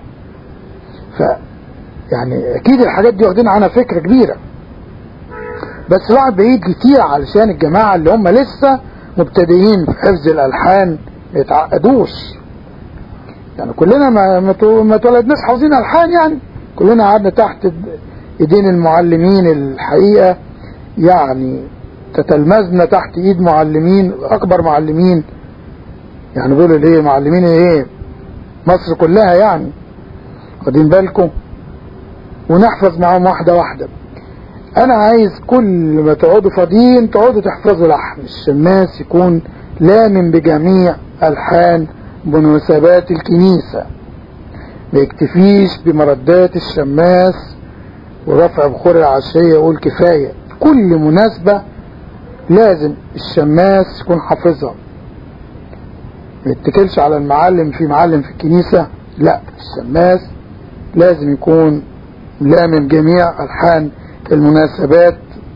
يعني اكيد الحاجات دي واخدين عنها فكرة كبيرة، بس الواحد بعيد كتير علشان الجماعة اللي هم لسه مبتدئين في حفظ الالحان ما يتعقدوش. يعني كلنا ما اتولدناش حافظين الحان، يعني كلنا قعدنا تحت ايدين المعلمين الحقيقة، يعني تتلمذنا تحت ايد معلمين اكبر معلمين، يعني بيقولوا ليه معلمين ايه مصر كلها، يعني واخدين بالكم، ونحفظ معاهم واحدة واحدة. انا عايز كل ما تقعدوا فاضيين تقعدوا تحفظوا لحن الشماس يكون لامن بجميع الحان مناسبات الكنيسة، ما يكتفيش بمردات الشماس ورفع بخور العشية يقول كفاية، كل مناسبة لازم الشماس يكون حافظها، ما يتكلش على المعلم، في معلم في الكنيسة، لا، الشماس لازم يكون لامن جميع ألحان المناسبات.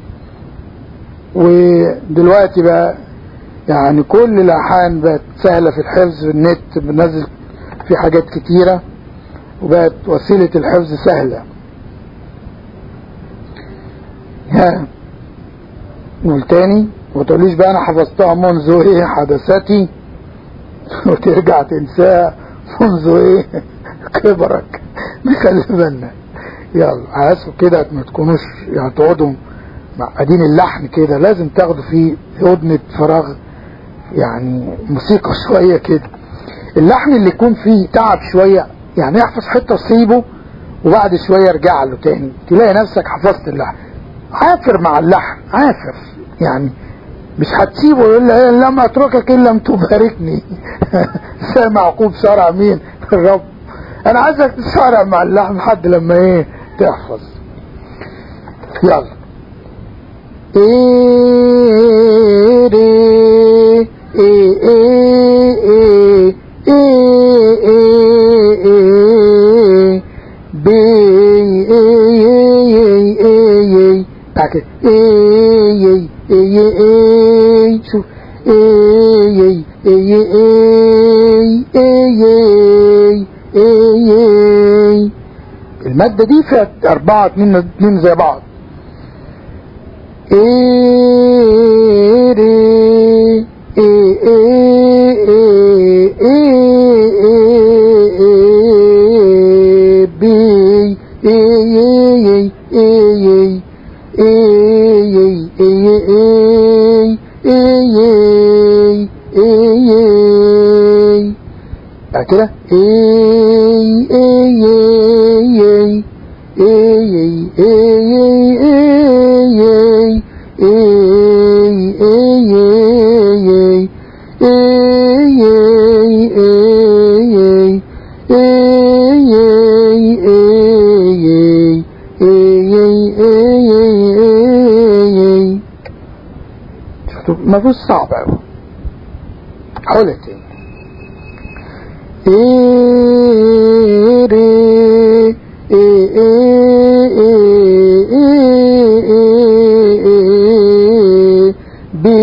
ودلوقتي بقى يعني كل الألحان بقت سهلة في الحفظ، في النت بنزل في حاجات كتيرة، وبقت وسيلة الحفظ سهلة. ها نقول تاني، وتقوليش بقى انا حفظتها منذ ايه حدثتي وترجع تنساها منذ ايه كبرك. نخلي بالنا. يلا عايزكم كده ما تكونوش يعني تقعدوا معقدين اللحن كده، لازم تاخدوا فيه هدنة فراغ، يعني موسيقى شوية كده. اللحن اللي يكون فيه تعب شوية، يعني احفظ حتة وسيبه وبعد شوية ارجع له تاني، تلاقي نفسك حفظت اللحن. عافر مع اللحن، عافر، يعني مش هتسيبه يقول لي لم اتركك الا لم تباركني. سامع عقوب شرع مين؟ الرب. انا عايزك تشارع مع اللحن لحد لما ايه تحفظ. يلا ايه ري ايه ايه ايه ايه ايه ايه بي ايه ايه ايه بعد ايه ايه ايه شوف ايه ايه ايه ايه ايه. المادة دي فيها 4 2 زي بعض. ايه ري ايه ايه ايه ايه بي ايه ايه ايه ايه بعد كده ما فيش صعب قوي. حاولت ايه ري ايه ايه بي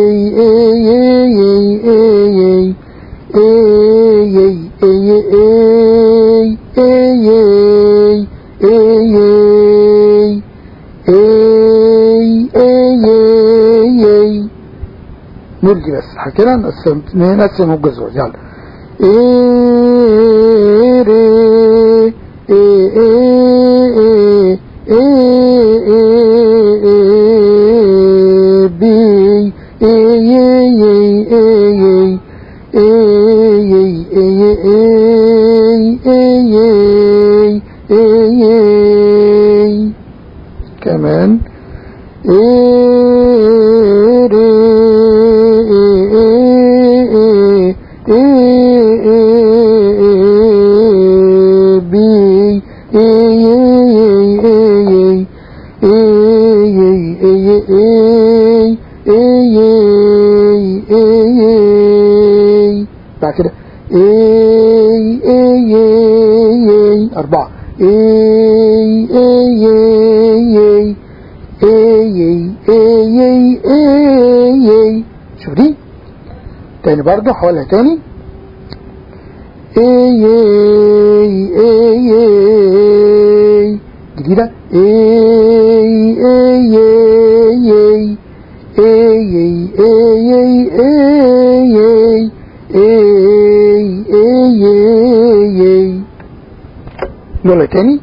نرجي بس حكينا نقسم الجزء. يلا ايه ري ايه كمان بعد كده 4 شوف دي تاني برضو، حولها تاني جديدة يلا تاني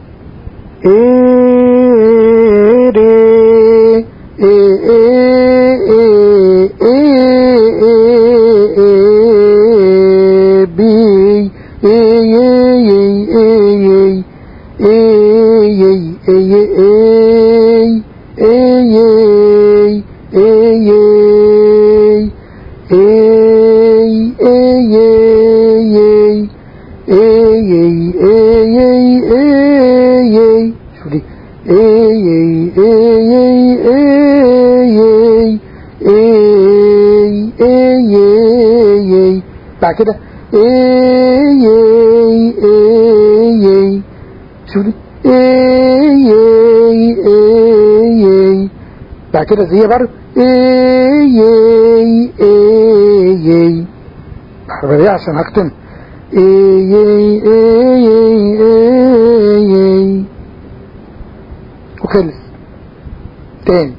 بعد كده شوف دي بعد كده زي برضه بحرية عشان هختم وخلص تاني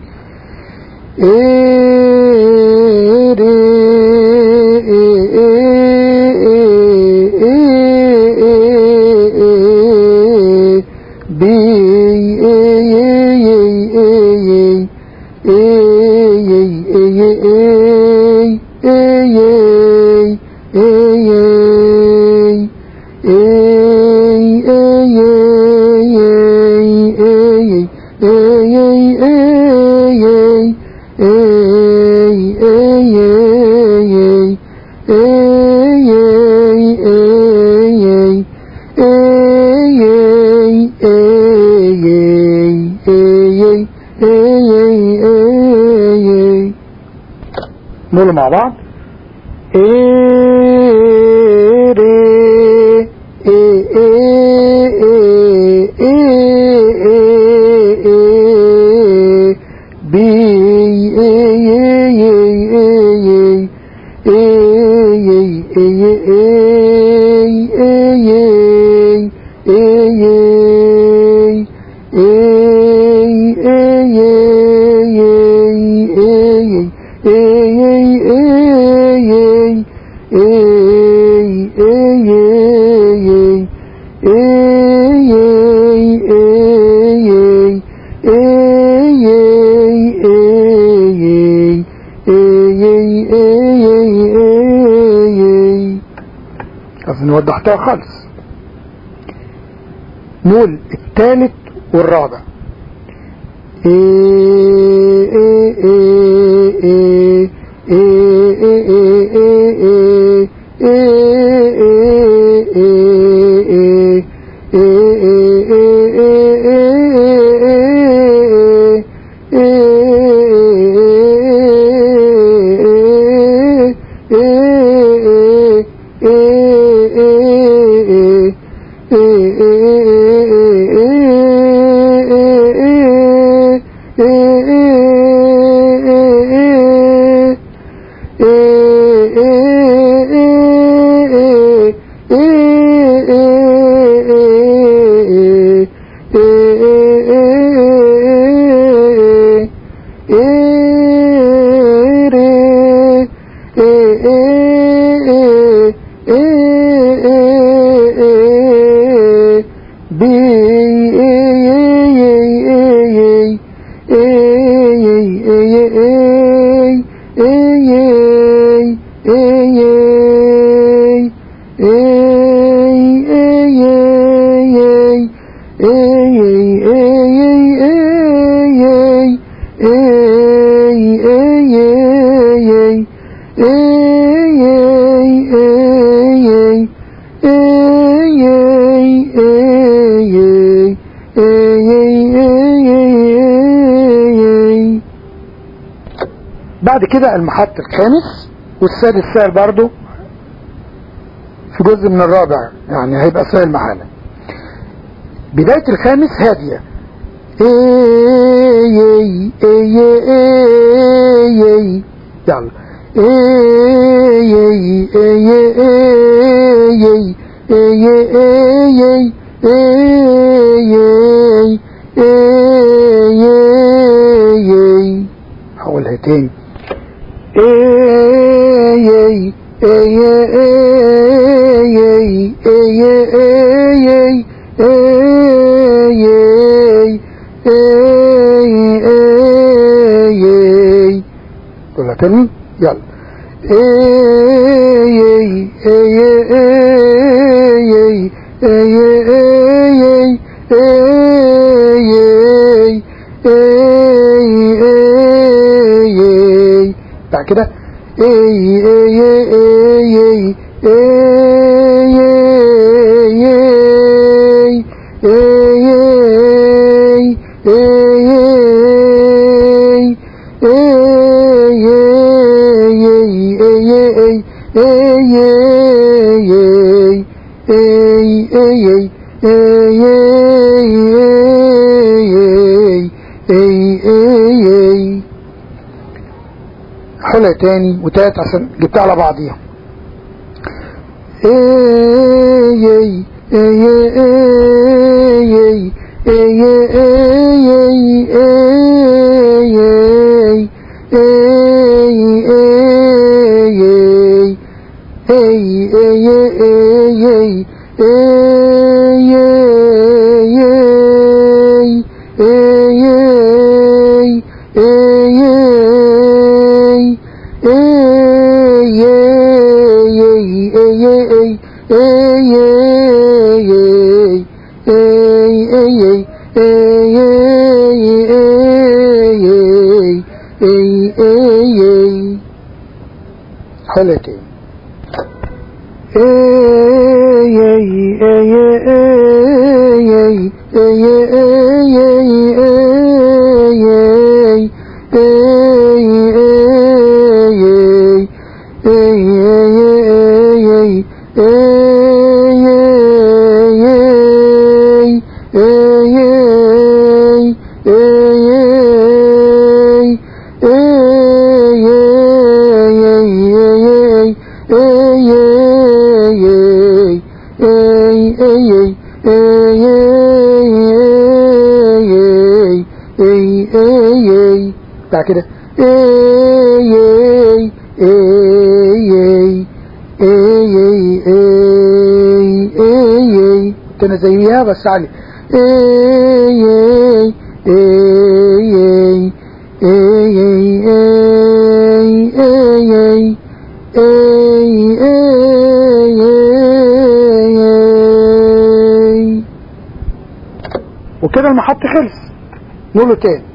نقول مع بعض أظن وضحتها خالص. نقول الثالث والرابع بعد كده المحط الخامس والسادس سهل برضو في جزء من الرابع، يعني هيبقى سهل معانا. بداية الخامس هادية، يلا حولها تاني، قولها تاني يلا، بعد كده حولها تاني وتالت عشان جبتها على بعضيها، حولها تاني، بعد كده تاني زيها بس علي، وكده المحط خلص. نقوله تاني،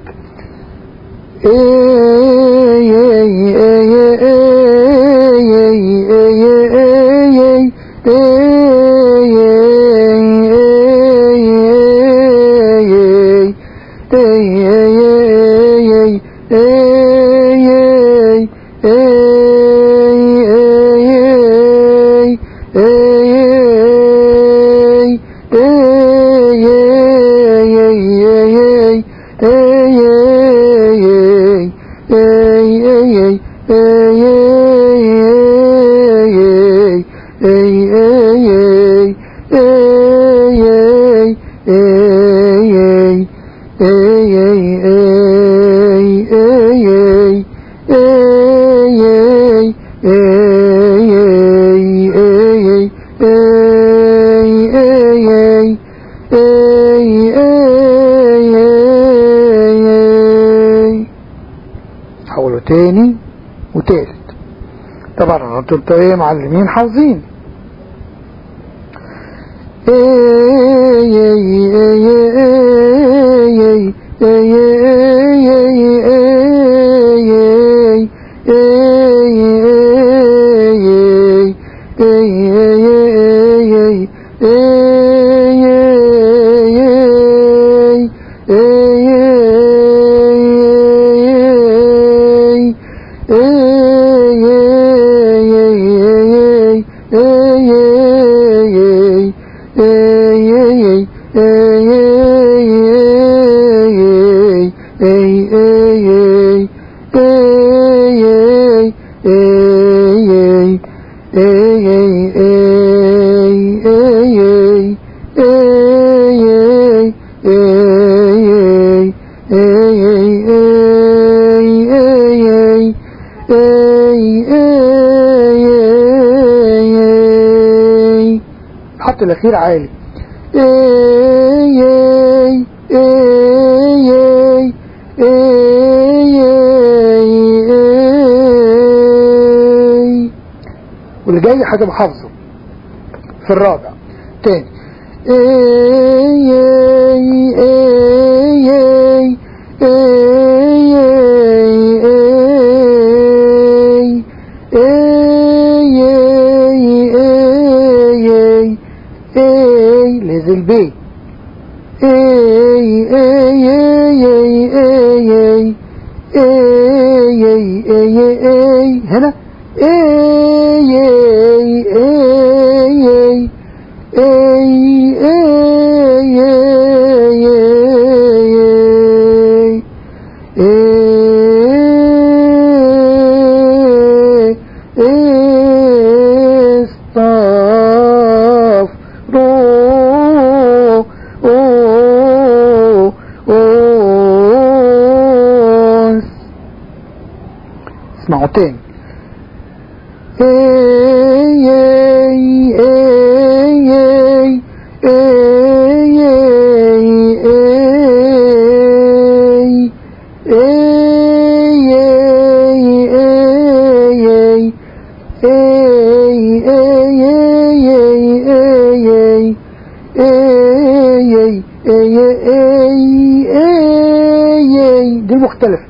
حوله تاني وتالت. طبعا انتوا ايه معلمين حافظين. الخط الاخير عالي. واللي جاي حاجة بحافظه في الرابع تاني. نزل بي هنا اسمعوا تاني. دي مختلف.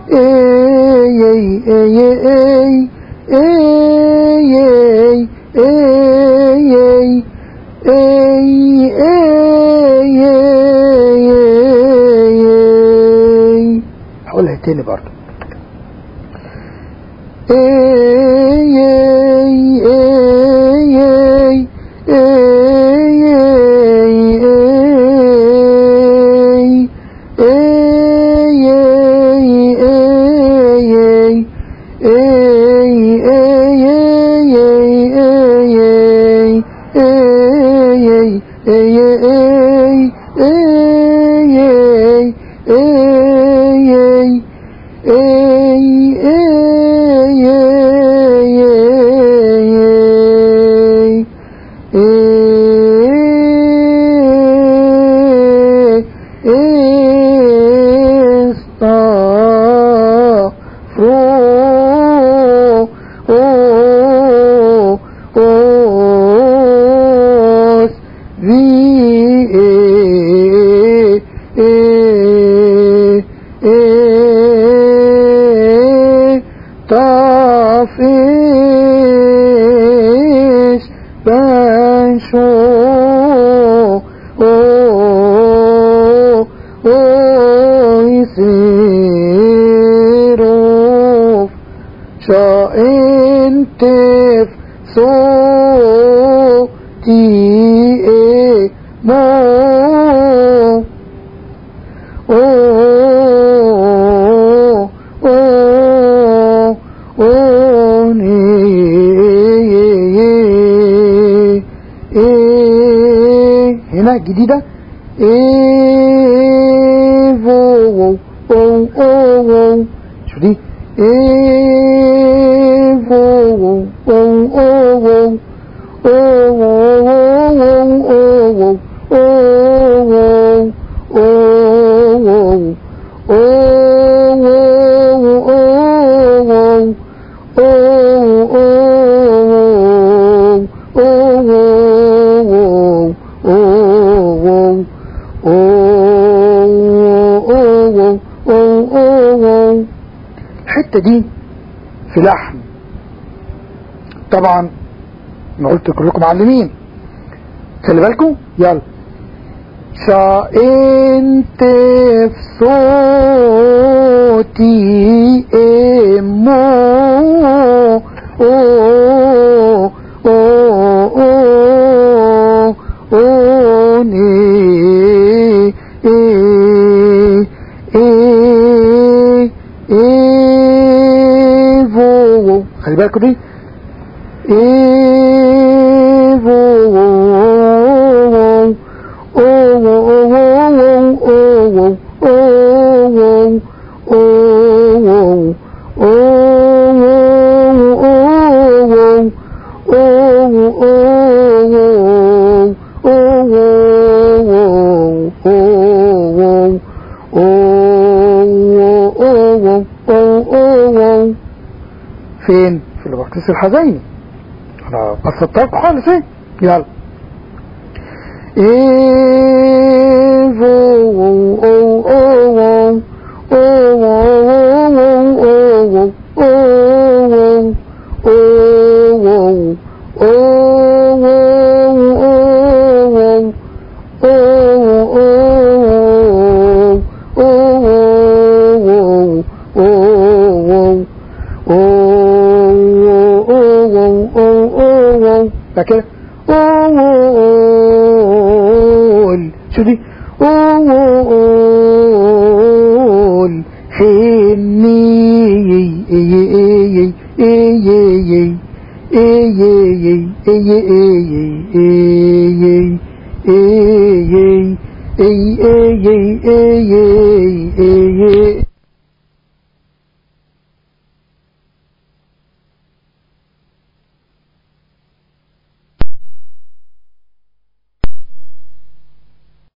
هقولها تاني برضه. شائنتف صوتي مو هنا جديدة. شو دي؟ الحتة دي في لحن طبعا ما قلت كلكم معلمين، خلي بالكم. يلا شا انت في صوتي امو او او او ني فو خلي بالكوا دي فين؟ في الوقت الحزيني. انا بسطتكم خالص ايه. يلا كده قول شو دي قول حني